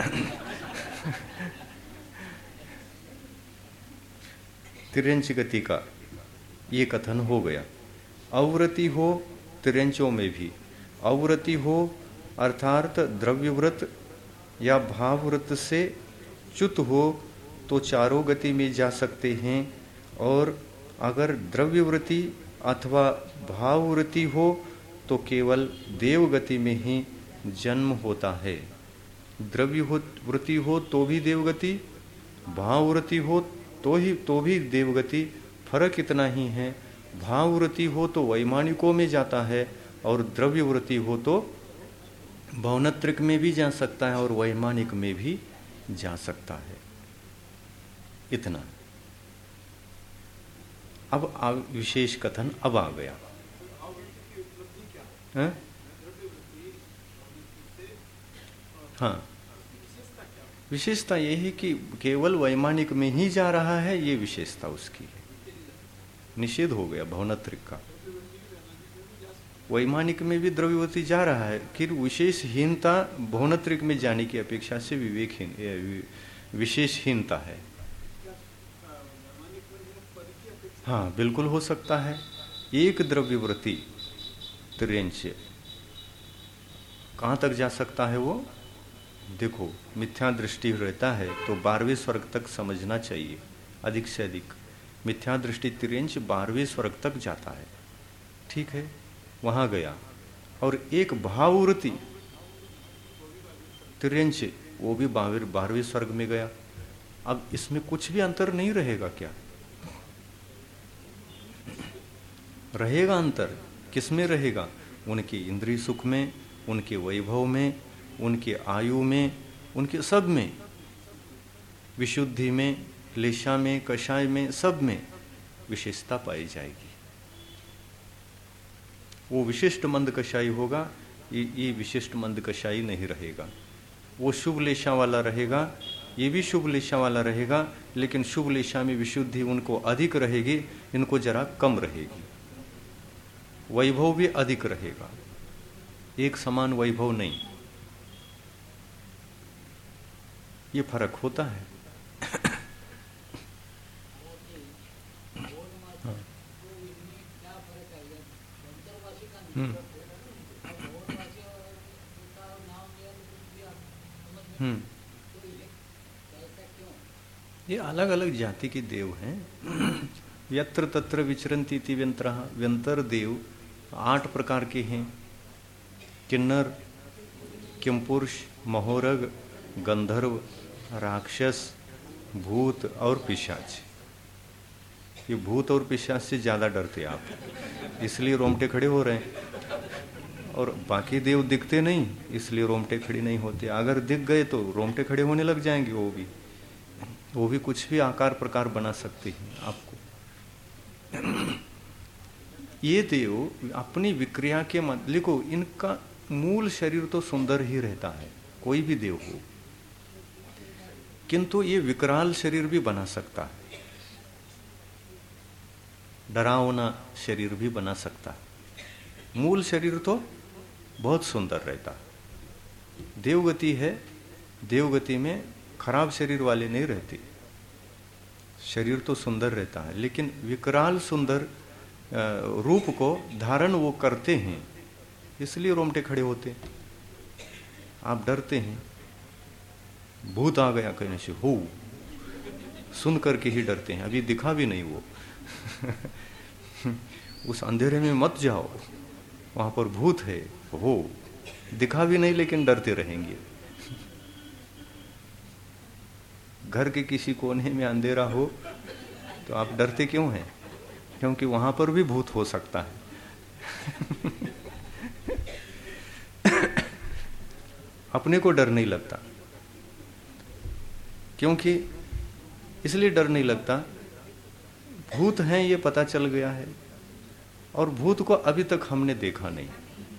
तिर्यंच गति का ये कथन हो गया। अवृत्ति हो तिर्यंचों में भी, अवृत्ति हो अर्थात द्रव्यव्रत या भावव्रत से च्युत हो तो चारों गति में जा सकते हैं, और अगर द्रव्यवृत्ति अथवा भाववृत्ति हो तो केवल देवगति में ही जन्म होता है। द्रव्यवृत्ति हो तो भी देवगति, भाववृत्ति हो तो भी देवगति। फर्क इतना ही है, भाववृत्ति हो तो वैमानिकों में जाता है और द्रव्यवृत्ति हो तो भौनत्रिक में भी जा सकता है और वैमानिक में भी जा सकता है। इतना। अब विशेष कथन अब आ गया। हाँ, विशेषता ये है कि केवल वैमानिक में ही जा रहा है, ये विशेषता उसकी है। निषेध हो गया भौनत्रिक का। वैमानिक में भी द्रव्यवती जा रहा है, फिर विशेषहीनता भौनत्रिक में जाने की अपेक्षा से विवेकहीन विशेषहीनता है। हाँ, बिल्कुल हो सकता है। एक द्रव्यवृत्ति त्रियंश कहाँ तक जा सकता है वो? देखो, मिथ्या दृष्टि रहता है तो 12वें स्वर्ग तक समझना चाहिए, अधिक से अधिक। मिथ्या दृष्टि त्रियंश 12वें स्वर्ग तक जाता है, ठीक है, वहाँ गया। और एक भाववृत्ति त्रियंश, वो भी 12वें स्वर्ग में गया। अब इसमें कुछ भी अंतर नहीं रहेगा क्या? रहेगा अंतर। किसमें रहेगा? उनके इंद्रिय सुख में, उनके वैभव में, उनके आयु में, उनके सब में, विशुद्धि में, लेशा में, कषाय में, सब में विशेषता पाई जाएगी। वो विशिष्ट मंद कषाई होगा, ये विशिष्ट मंद कषाई नहीं रहेगा। वो शुभ लेशा वाला रहेगा, ये भी शुभ लेशा वाला रहेगा, लेकिन शुभ लेशा में विशुद्धि उनको अधिक रहेगी, इनको जरा कम रहेगी। वैभव भी अधिक रहेगा, एक समान वैभव नहीं। ये फर्क होता है। ये अलग अलग जाति के देव हैं। यत्र तत्र विचरन्ति इति व्यंतरः। व्यंतर देव 8 प्रकार के हैं। किन्नर, किमपुरुष, महोरग, गंधर्व, राक्षस, भूत और पिशाच। ये भूत और पिशाच से ज़्यादा डरते आप, इसलिए रोमटे खड़े हो रहे हैं। और बाकी देव दिखते नहीं, इसलिए रोमटे खड़े नहीं होते। अगर दिख गए तो रोमटे खड़े होने लग जाएंगे। वो भी कुछ भी आकार प्रकार बना सकते हैं आपको। ये देव अपनी विक्रिया के लिखो, इनका मूल शरीर तो सुंदर ही रहता है, कोई भी देव हो, किंतु ये विकराल शरीर भी बना सकता है, डरावना शरीर भी बना सकता है। मूल शरीर तो बहुत सुंदर रहता है। देवगति है, देवगति में खराब शरीर वाले नहीं रहते, शरीर तो सुंदर रहता है, लेकिन विकराल सुंदर रूप को धारण वो करते हैं, इसलिए रोमटे खड़े होते हैं। आप डरते हैं, भूत आ गया कहने से हो, सुन करके ही डरते हैं, अभी दिखा भी नहीं वो। उस अंधेरे में मत जाओ, वहां पर भूत है, हो, दिखा भी नहीं लेकिन डरते रहेंगे। घर के किसी कोने में अंधेरा हो तो आप डरते क्यों हैं? क्योंकि वहां पर भी भूत हो सकता है। अपने को डर नहीं लगता, क्योंकि इसलिए डर नहीं लगता, भूत हैं ये पता चल गया है, और भूत को अभी तक हमने देखा नहीं।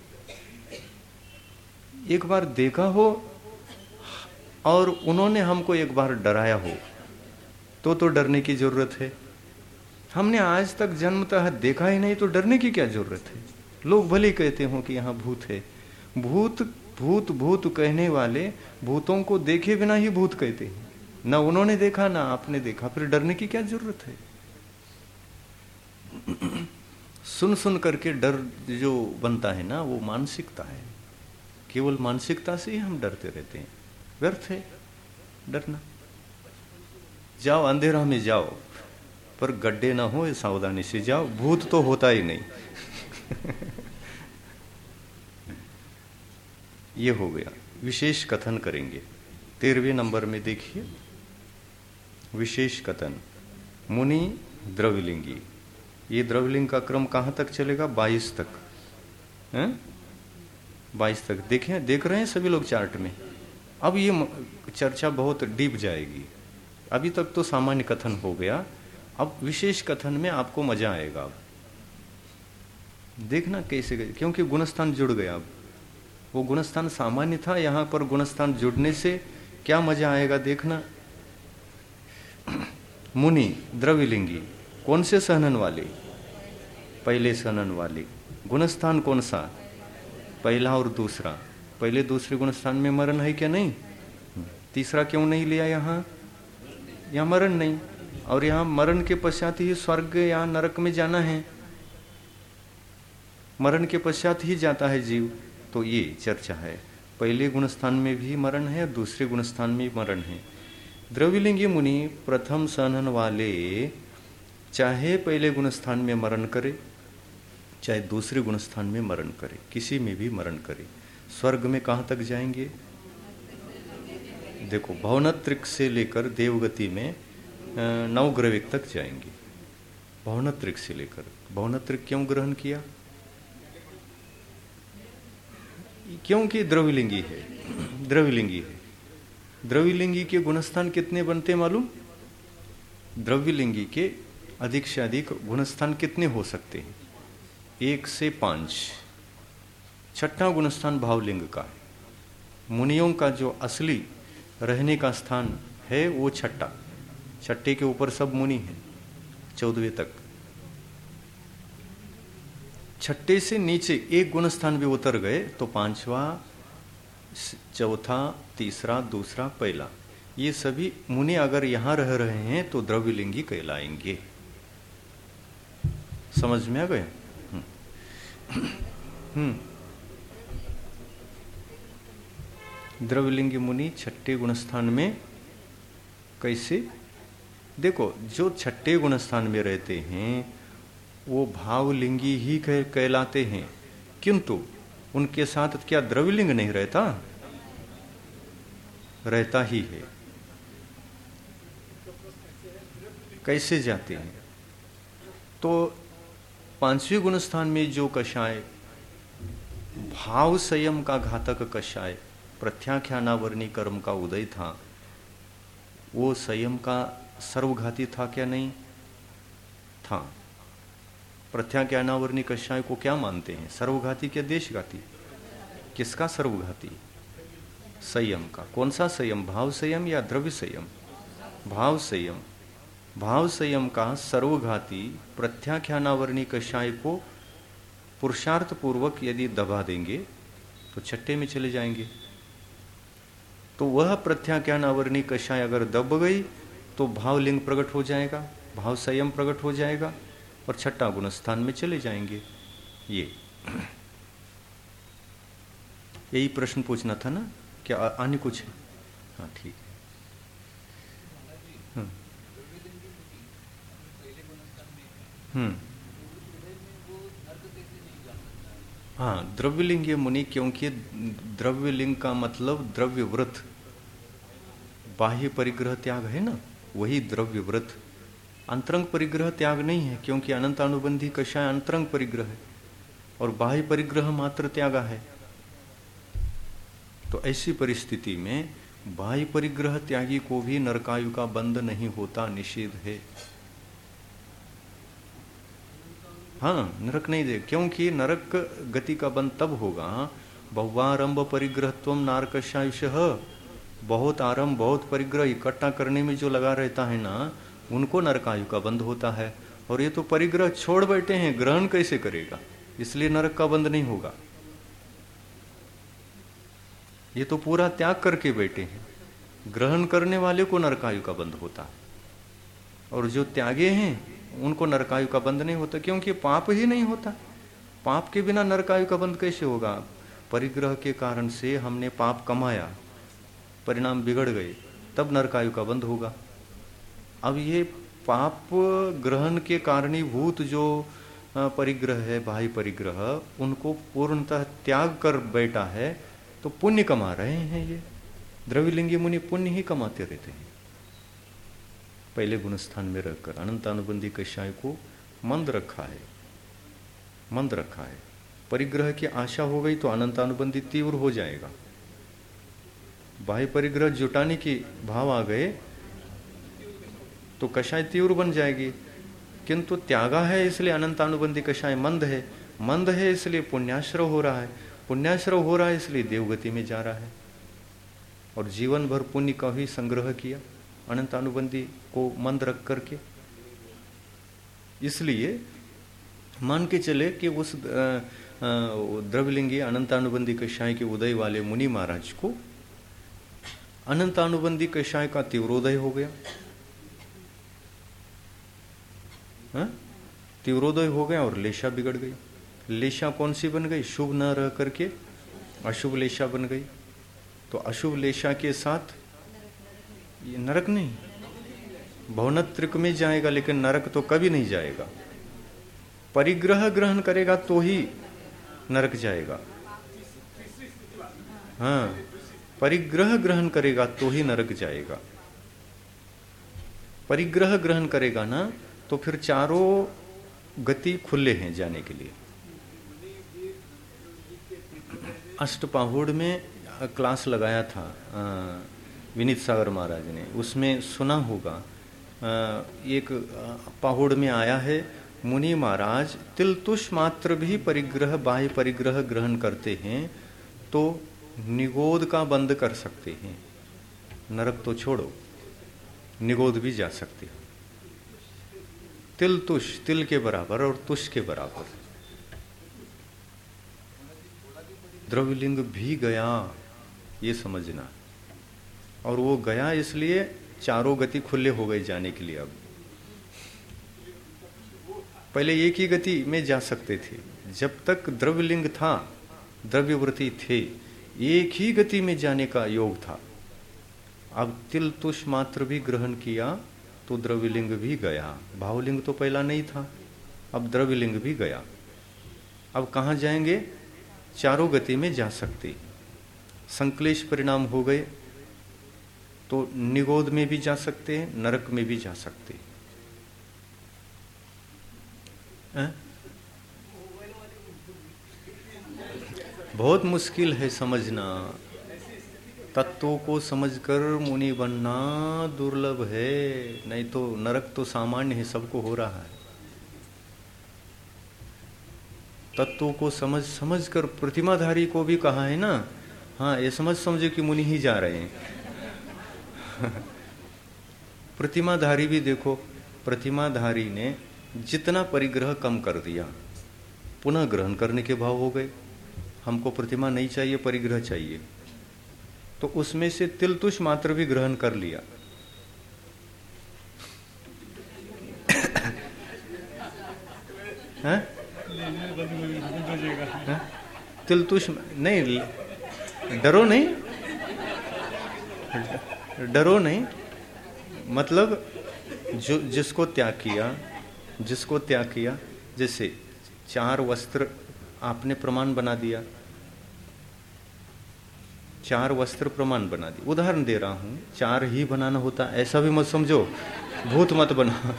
एक बार देखा हो और उन्होंने हमको एक बार डराया हो तो डरने की जरूरत है। हमने आज तक जन्मतः देखा ही नहीं तो डरने की क्या जरूरत है? लोग भले कहते हो कि यहाँ भूत है, भूत भूत भूत कहने वाले भूतों को देखे बिना ही भूत कहते हैं, ना उन्होंने देखा ना आपने देखा, फिर डरने की क्या जरूरत है? सुन सुन करके डर जो बनता है ना, वो मानसिकता है। केवल मानसिकता से ही हम डरते रहते हैं, व्यर्थ है डरना। जाओ अंधेरा में जाओ, पर गड्ढे ना हो, सावधानी से जाओ, भूत तो होता ही नहीं। ये हो गया। विशेष कथन करेंगे 13वें नंबर में, देखिए विशेष कथन। मुनि द्रव्यलिंगी, ये द्रव्यलिंग का क्रम कहाँ तक चलेगा? 22 तक है, 22 तक देखें, देख रहे हैं सभी लोग चार्ट में। अब ये चर्चा बहुत डीप जाएगी। अभी तक तो सामान्य कथन हो गया, अब विशेष कथन में आपको मजा आएगा। अब देखना कैसे, क्योंकि गुणस्थान जुड़ गया। अब वो गुणस्थान सामान्य था, यहाँ पर गुणस्थान जुड़ने से क्या मजा आएगा देखना। मुनि द्रव्यलिंगी, कौन से सहनन वाले? पहले सहनन वाले। गुणस्थान कौन सा? पहला और दूसरा। पहले दूसरे गुणस्थान में मरण है क्या? नहीं। तीसरा क्यों नहीं लिया यहाँ? यहाँ मरण नहीं, और यहाँ मरण के पश्चात ही स्वर्ग या नरक में जाना है, मरण के पश्चात ही जाता है जीव। तो ये चर्चा है, पहले गुणस्थान में भी मरण है, दूसरे गुणस्थान में मरण है। द्रव्यलिंगी मुनि प्रथम सहनन वाले चाहे पहले गुणस्थान में मरण करे, चाहे दूसरे गुणस्थान में मरण करे, किसी में भी मरण करे, स्वर्ग में कहाँ तक जाएंगे? देखो, भवनत्रिक से लेकर देवगति में नवग्रविक तक जाएंगे। भवनत्रिक से लेकर, भवनत्रिक क्यों ग्रहण किया? क्योंकि द्रव्यलिंगी है, द्रव्यलिंगी है। द्रव्यलिंगी के गुणस्थान कितने बनते मालूम? द्रव्यलिंगी के अधिक से अधिक गुणस्थान कितने हो सकते हैं? 1 से 5। छठा गुणस्थान भावलिंग का है। मुनियों का जो असली रहने का स्थान है वो छठा, छठे के ऊपर सब मुनि हैं 14वें तक। छठे से नीचे एक गुणस्थान भी उतर गए तो 5वां, चौथा, तीसरा, दूसरा, पहला, ये सभी मुनि अगर यहां रह रहे हैं तो द्रव्यलिंगी कहलाएंगे। समझ में आ गए? द्रव्यलिंगी मुनि छठे गुणस्थान में कैसे? देखो, जो छठे गुणस्थान में रहते हैं वो भावलिंगी ही कहलाते हैं, किंतु उनके साथ क्या द्रव्यलिंग नहीं रहता? रहता ही है। कैसे जाते हैं? तो 5वें गुणस्थान में जो कषाय, भाव संयम का घातक कषाय, प्रत्याख्यानावर्णी कर्म का उदय था, वो संयम का सर्वघाती था क्या? नहीं था। प्रत्याख्यानावर्णी कषाय को क्या मानते हैं? सर्वघाती क्या देशघाती? किसका सर्वघाती? संयम का। कौन सा संयम? भाव संयम या द्रव्य संयम? भाव संयम। भाव संयम का सर्वघाती प्रत्याख्यानावर्णी कषाय को पुरुषार्थ पूर्वक यदि दबा देंगे तो छठे में चले जाएंगे। तो वह प्रत्याख्यानावर्णी कषाय अगर दब गई तो भावलिंग प्रकट हो जाएगा, भाव संयम प्रकट हो जाएगा और छठा गुणस्थान में चले जाएंगे। ये यही प्रश्न पूछना था ना? क्या अन्य कुछ है? हाँ, ठीक है। हाँ, द्रव्यलिंग मुनि, क्योंकि द्रव्यलिंग का मतलब द्रव्य व्रत, बाह्य परिग्रह त्याग है ना, वही द्रव्य व्रत। अंतरंग परिग्रह त्याग नहीं है, क्योंकि अनंत अनुबंधी कषाय अंतरंग परिग्रह है और बाह्य परिग्रह मात्र त्यागा है। तो ऐसी परिस्थिति में बाह्य परिग्रह त्यागी को भी नरकायु का बंध नहीं होता, निषेध है। हाँ, नरक नहीं दे, क्योंकि नरक गति का बंध तब होगा बहुआरंभ परिग्रहत्वम नारकशायुषः, बहुत आरंभ, बहुत परिग्रह इकट्ठा करने में जो लगा रहता है ना, उनको नरकायु का बंध होता है। और ये तो परिग्रह छोड़ बैठे हैं, ग्रहण कैसे करेगा? इसलिए नरक का बंध नहीं होगा। ये तो पूरा त्याग करके बैठे हैं, ग्रहण करने वाले को नरकायु का बंध होता है, और जो त्यागे हैं उनको नरकायु का बंध नहीं होता, क्योंकि पाप ही नहीं होता। पाप के बिना नरकायु का बंध कैसे होगा? परिग्रह के कारण से हमने पाप कमाया, परिणाम बिगड़ गए, तब नरकायु का बंध होगा। अब ये पाप ग्रहण के कारणीभूत जो परिग्रह है, बाह्य परिग्रह, उनको पूर्णतः त्याग कर बैठा है तो पुण्य कमा रहे हैं। ये द्रव्यलिंगी मुनि पुण्य ही कमाते रहते हैं। पहले गुणस्थान में रहकर अनंतानुबंधी कषाय को मंद रखा है, मंद रखा है। परिग्रह की आशा हो गई तो अनंतानुबंधी तीव्र हो जाएगा। बाह्य परिग्रह जुटाने की भाव आ गए तो कषाय तीव्र बन जाएगी। किंतु त्यागा है इसलिए अनंतानुबंधी कषाय मंद है, मंद है इसलिए पुण्याश्रव हो रहा है, पुण्याश्रव हो रहा है इसलिए देवगति में जा रहा है। और जीवन भर पुण्य का ही संग्रह किया अनंतानुबंधी को मंद रख करके। इसलिए मान के चले कि उस द्रव्यलिंगी अनंतानुबंधी कषाय के उदय वाले मुनि महाराज को अनंतानुबंधी कषाय का तीव्रोदय हो गया। तीव्रोदय हो गया और लेशा बिगड़ गई। लेशा कौन सी बन गई? शुभ न रह करके अशुभ लेशा बन गई। तो अशुभ लेशा के साथ ये नरक नहीं, भवनत्रिक में जाएगा, लेकिन नरक तो कभी नहीं जाएगा। परिग्रह ग्रहण करेगा तो ही नरक जाएगा। हाँ, परिग्रह ग्रहण करेगा तो ही नरक जाएगा। परिग्रह ग्रहण करेगा ना तो फिर चारों गति खुले हैं जाने के लिए। अष्टपाहुड़ में क्लास लगाया था विनीत सागर महाराज ने, उसमें सुना होगा। एक पाहुड़ में आया है, मुनि महाराज तिलतुष मात्र भी परिग्रह बाह्य परिग्रह ग्रहण करते हैं तो निगोद का बंद कर सकते हैं। नरक तो छोड़ो, निगोद भी जा सकते हैं। तिल तुष, तिल के बराबर और तुष के बराबर। द्रव्यलिंग भी गया, ये समझना। और वो गया इसलिए चारों गति खुले हो गए जाने के लिए। अब पहले एक ही गति में जा सकते थे, जब तक द्रव्यलिंग था, द्रव्यवृत्ति थे, एक ही गति में जाने का योग था। अब तिल तुष मात्र भी ग्रहण किया तो द्रव्यलिंग भी गया। भावलिंग तो पहला नहीं था, अब द्रव्यलिंग भी गया। अब कहाँ जाएंगे? चारों गति में जा सकते। संक्लेश परिणाम हो गए तो निगोद में भी जा सकते हैं, नरक में भी जा सकते हैं। बहुत मुश्किल है समझना। तत्वों को समझकर मुनि बनना दुर्लभ है, नहीं तो नरक तो सामान्य है, सबको हो रहा है। तत्वों को समझ कर प्रतिमाधारी को भी कहा है ना, हाँ ये समझो कि मुनि ही जा रहे हैं। प्रतिमाधारी भी देखो, प्रतिमाधारी ने जितना परिग्रह कम कर दिया, पुनः ग्रहण करने के भाव हो गए। हमको प्रतिमा नहीं चाहिए, परिग्रह चाहिए, तो उसमें से तिलतुष मात्र भी ग्रहण कर लिया। है? तिलतुष नहीं, डरो नहीं, डरो नहीं, मतलब जो जिसको त्याग किया, जैसे 4 वस्त्र आपने प्रमाण बना दिया, 4 वस्त्र प्रमाण बना दिए। उदाहरण दे रहा हूं, 4 ही बनाना होता ऐसा भी मत समझो, भूत मत बना।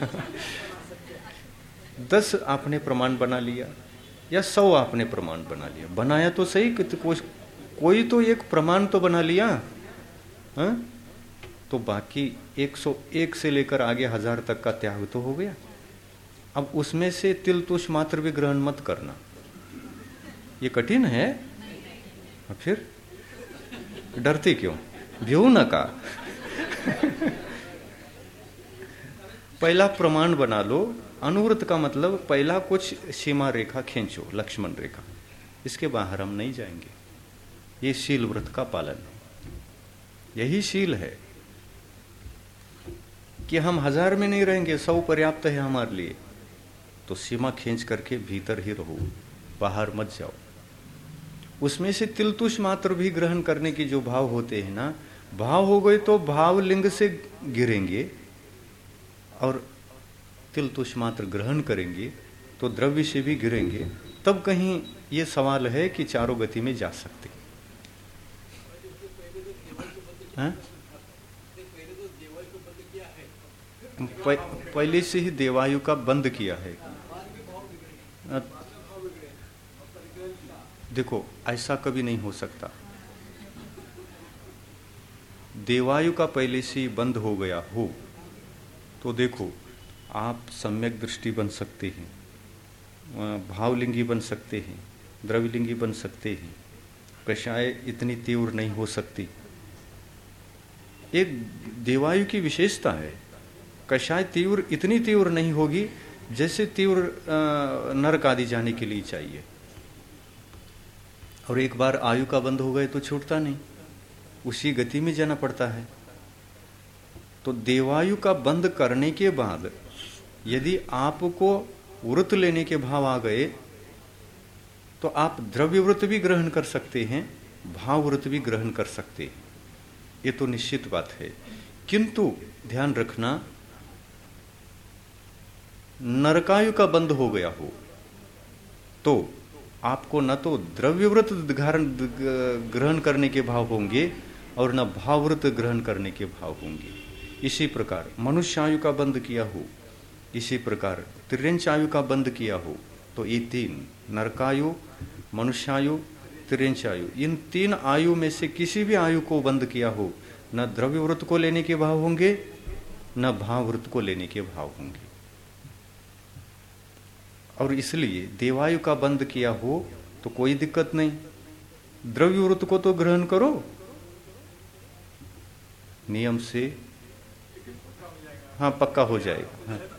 10 आपने प्रमाण बना लिया या 100 आपने प्रमाण बना लिया, बनाया तो सही, कोई तो एक प्रमाण तो बना लिया। हा? तो बाकी 101 से लेकर आगे 1000 तक का त्याग तो हो गया। अब उसमें से तिल तुष मात्र भी ग्रहण मत करना, ये कठिन है। फिर डरते क्यों? भ्यू न का। पहला प्रमाण बना लो। अनुव्रत का मतलब पहला कुछ सीमा रेखा खींचो, लक्ष्मण रेखा, इसके बाहर हम नहीं जाएंगे। ये शील व्रत का पालन है, यही शील है कि हम 1000 में नहीं रहेंगे, 100 पर्याप्त है हमारे लिए। तो सीमा खींच करके भीतर ही रहो, बाहर मत जाओ। उसमें से तिलतुष मात्र भी ग्रहण करने की जो भाव होते हैं ना, भाव हो गए तो भाव लिंग से गिरेंगे और तिलतुष मात्र ग्रहण करेंगे तो द्रव्य से भी गिरेंगे। तब कहीं ये सवाल है कि चारों गति में जा सकते हैं। पहले से ही देवायु का बंद किया है। देखो ऐसा कभी नहीं हो सकता। देवायु का पहले से बंद हो गया हो तो देखो आप सम्यक दृष्टि बन सकते हैं, भावलिंगी बन सकते हैं, द्रव्यलिंगी बन सकते हैं, कषाय इतनी तीव्र नहीं हो सकती। एक देवायु की विशेषता है, कषाय तीव्र इतनी तीव्र नहीं होगी जैसे तीव्र नरक आदि जाने के लिए चाहिए। और एक बार आयु का बंद हो गए तो छूटता नहीं, उसी गति में जाना पड़ता है। तो देवायु का बंद करने के बाद यदि आपको व्रत लेने के भाव आ गए तो आप द्रव्य व्रत भी ग्रहण कर सकते हैं, भाव व्रत भी ग्रहण कर सकते हैं, ये तो निश्चित बात है। किंतु ध्यान रखना, नरकायु का बंद हो गया हो तो आपको न तो द्रव्य व्रत ग्रहण करने के भाव होंगे और न भाव व्रत ग्रहण करने के भाव होंगे। इसी प्रकार मनुष्यायु का बंद किया हो, इसी प्रकार तिर्यंच आयु का बंद किया हो, तो ये तीन, नरकायु, मनुष्यायु, तिर्यंच आयु, इन तीन आयु में से किसी भी आयु को बंद किया हो, न द्रव्य व्रत को लेने के भाव होंगे न भाव व्रत को लेने के भाव होंगे। और इसलिए देवायु का बंद किया हो तो कोई दिक्कत नहीं, द्रव्य व्रत को तो ग्रहण करो नियम से, हाँ पक्का हो जाएगा। हाँ।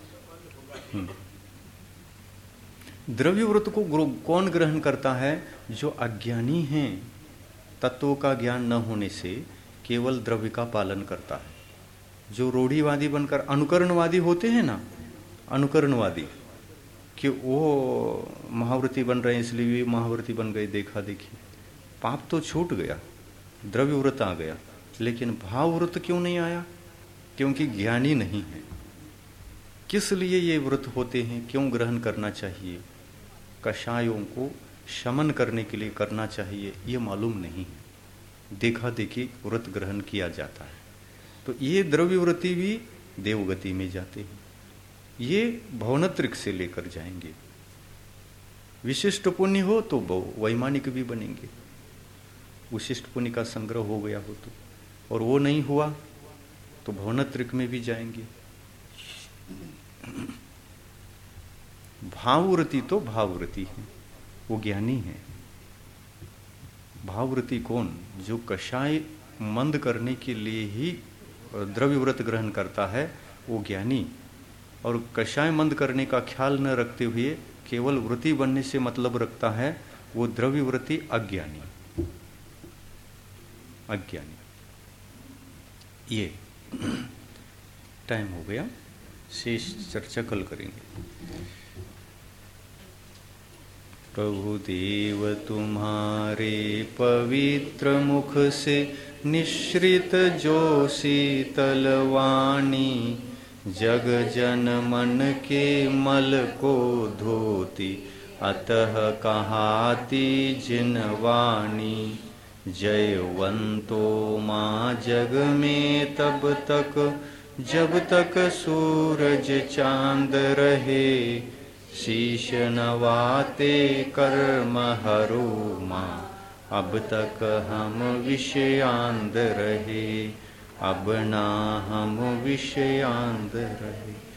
द्रव्य व्रत को कौन ग्रहण करता है? जो अज्ञानी हैं, तत्वों का ज्ञान न होने से केवल द्रव्य का पालन करता है। जो रूढ़िवादी बनकर अनुकरणवादी होते हैं ना, अनुकरणवादी कि वो महाव्रती बन रहे हैं इसलिए भी महाव्रती बन गए, देखा देखी, पाप तो छूट गया, द्रव्य व्रत आ गया, लेकिन भाव व्रत क्यों नहीं आया? क्योंकि ज्ञानी नहीं है। किस लिए ये व्रत होते हैं, क्यों ग्रहण करना चाहिए, कषायों को शमन करने के लिए करना चाहिए, ये मालूम नहीं है, देखा देखी व्रत ग्रहण किया जाता है। तो ये द्रव्य व्रती भी देवगति में जाते हैं, ये भवनत्रिक से लेकर जाएंगे। विशिष्ट पुण्य हो तो वैमानिक भी बनेंगे, विशिष्ट पुण्य का संग्रह हो गया हो तो, और वो नहीं हुआ तो भवनत्रिक में भी जाएंगे। भावव्रती तो भावव्रती है, वो ज्ञानी है। भावव्रती कौन? जो कषाय मंद करने के लिए ही द्रव्य व्रत ग्रहण करता है, वो ज्ञानी। और कषाय मंद करने का ख्याल न रखते हुए केवल व्रती बनने से मतलब रखता है, वो द्रव्य व्रती अज्ञानी। अज्ञानी। ये टाइम हो गया, शेष चर्चा कल करेंगे। प्रभुदेव तुम्हारे पवित्र मुख से निश्रित जो शीतल वाणी, जग जन मन के मल को धोती, अतः कहाती जिन वाणी। जयवंतो माँ जग में तब तक जब तक सूरज चांद रहे, शीश नवाते कर्म हरो माँ, अब तक हम विषयांद रहे, अब ना हम विषयांद रहे।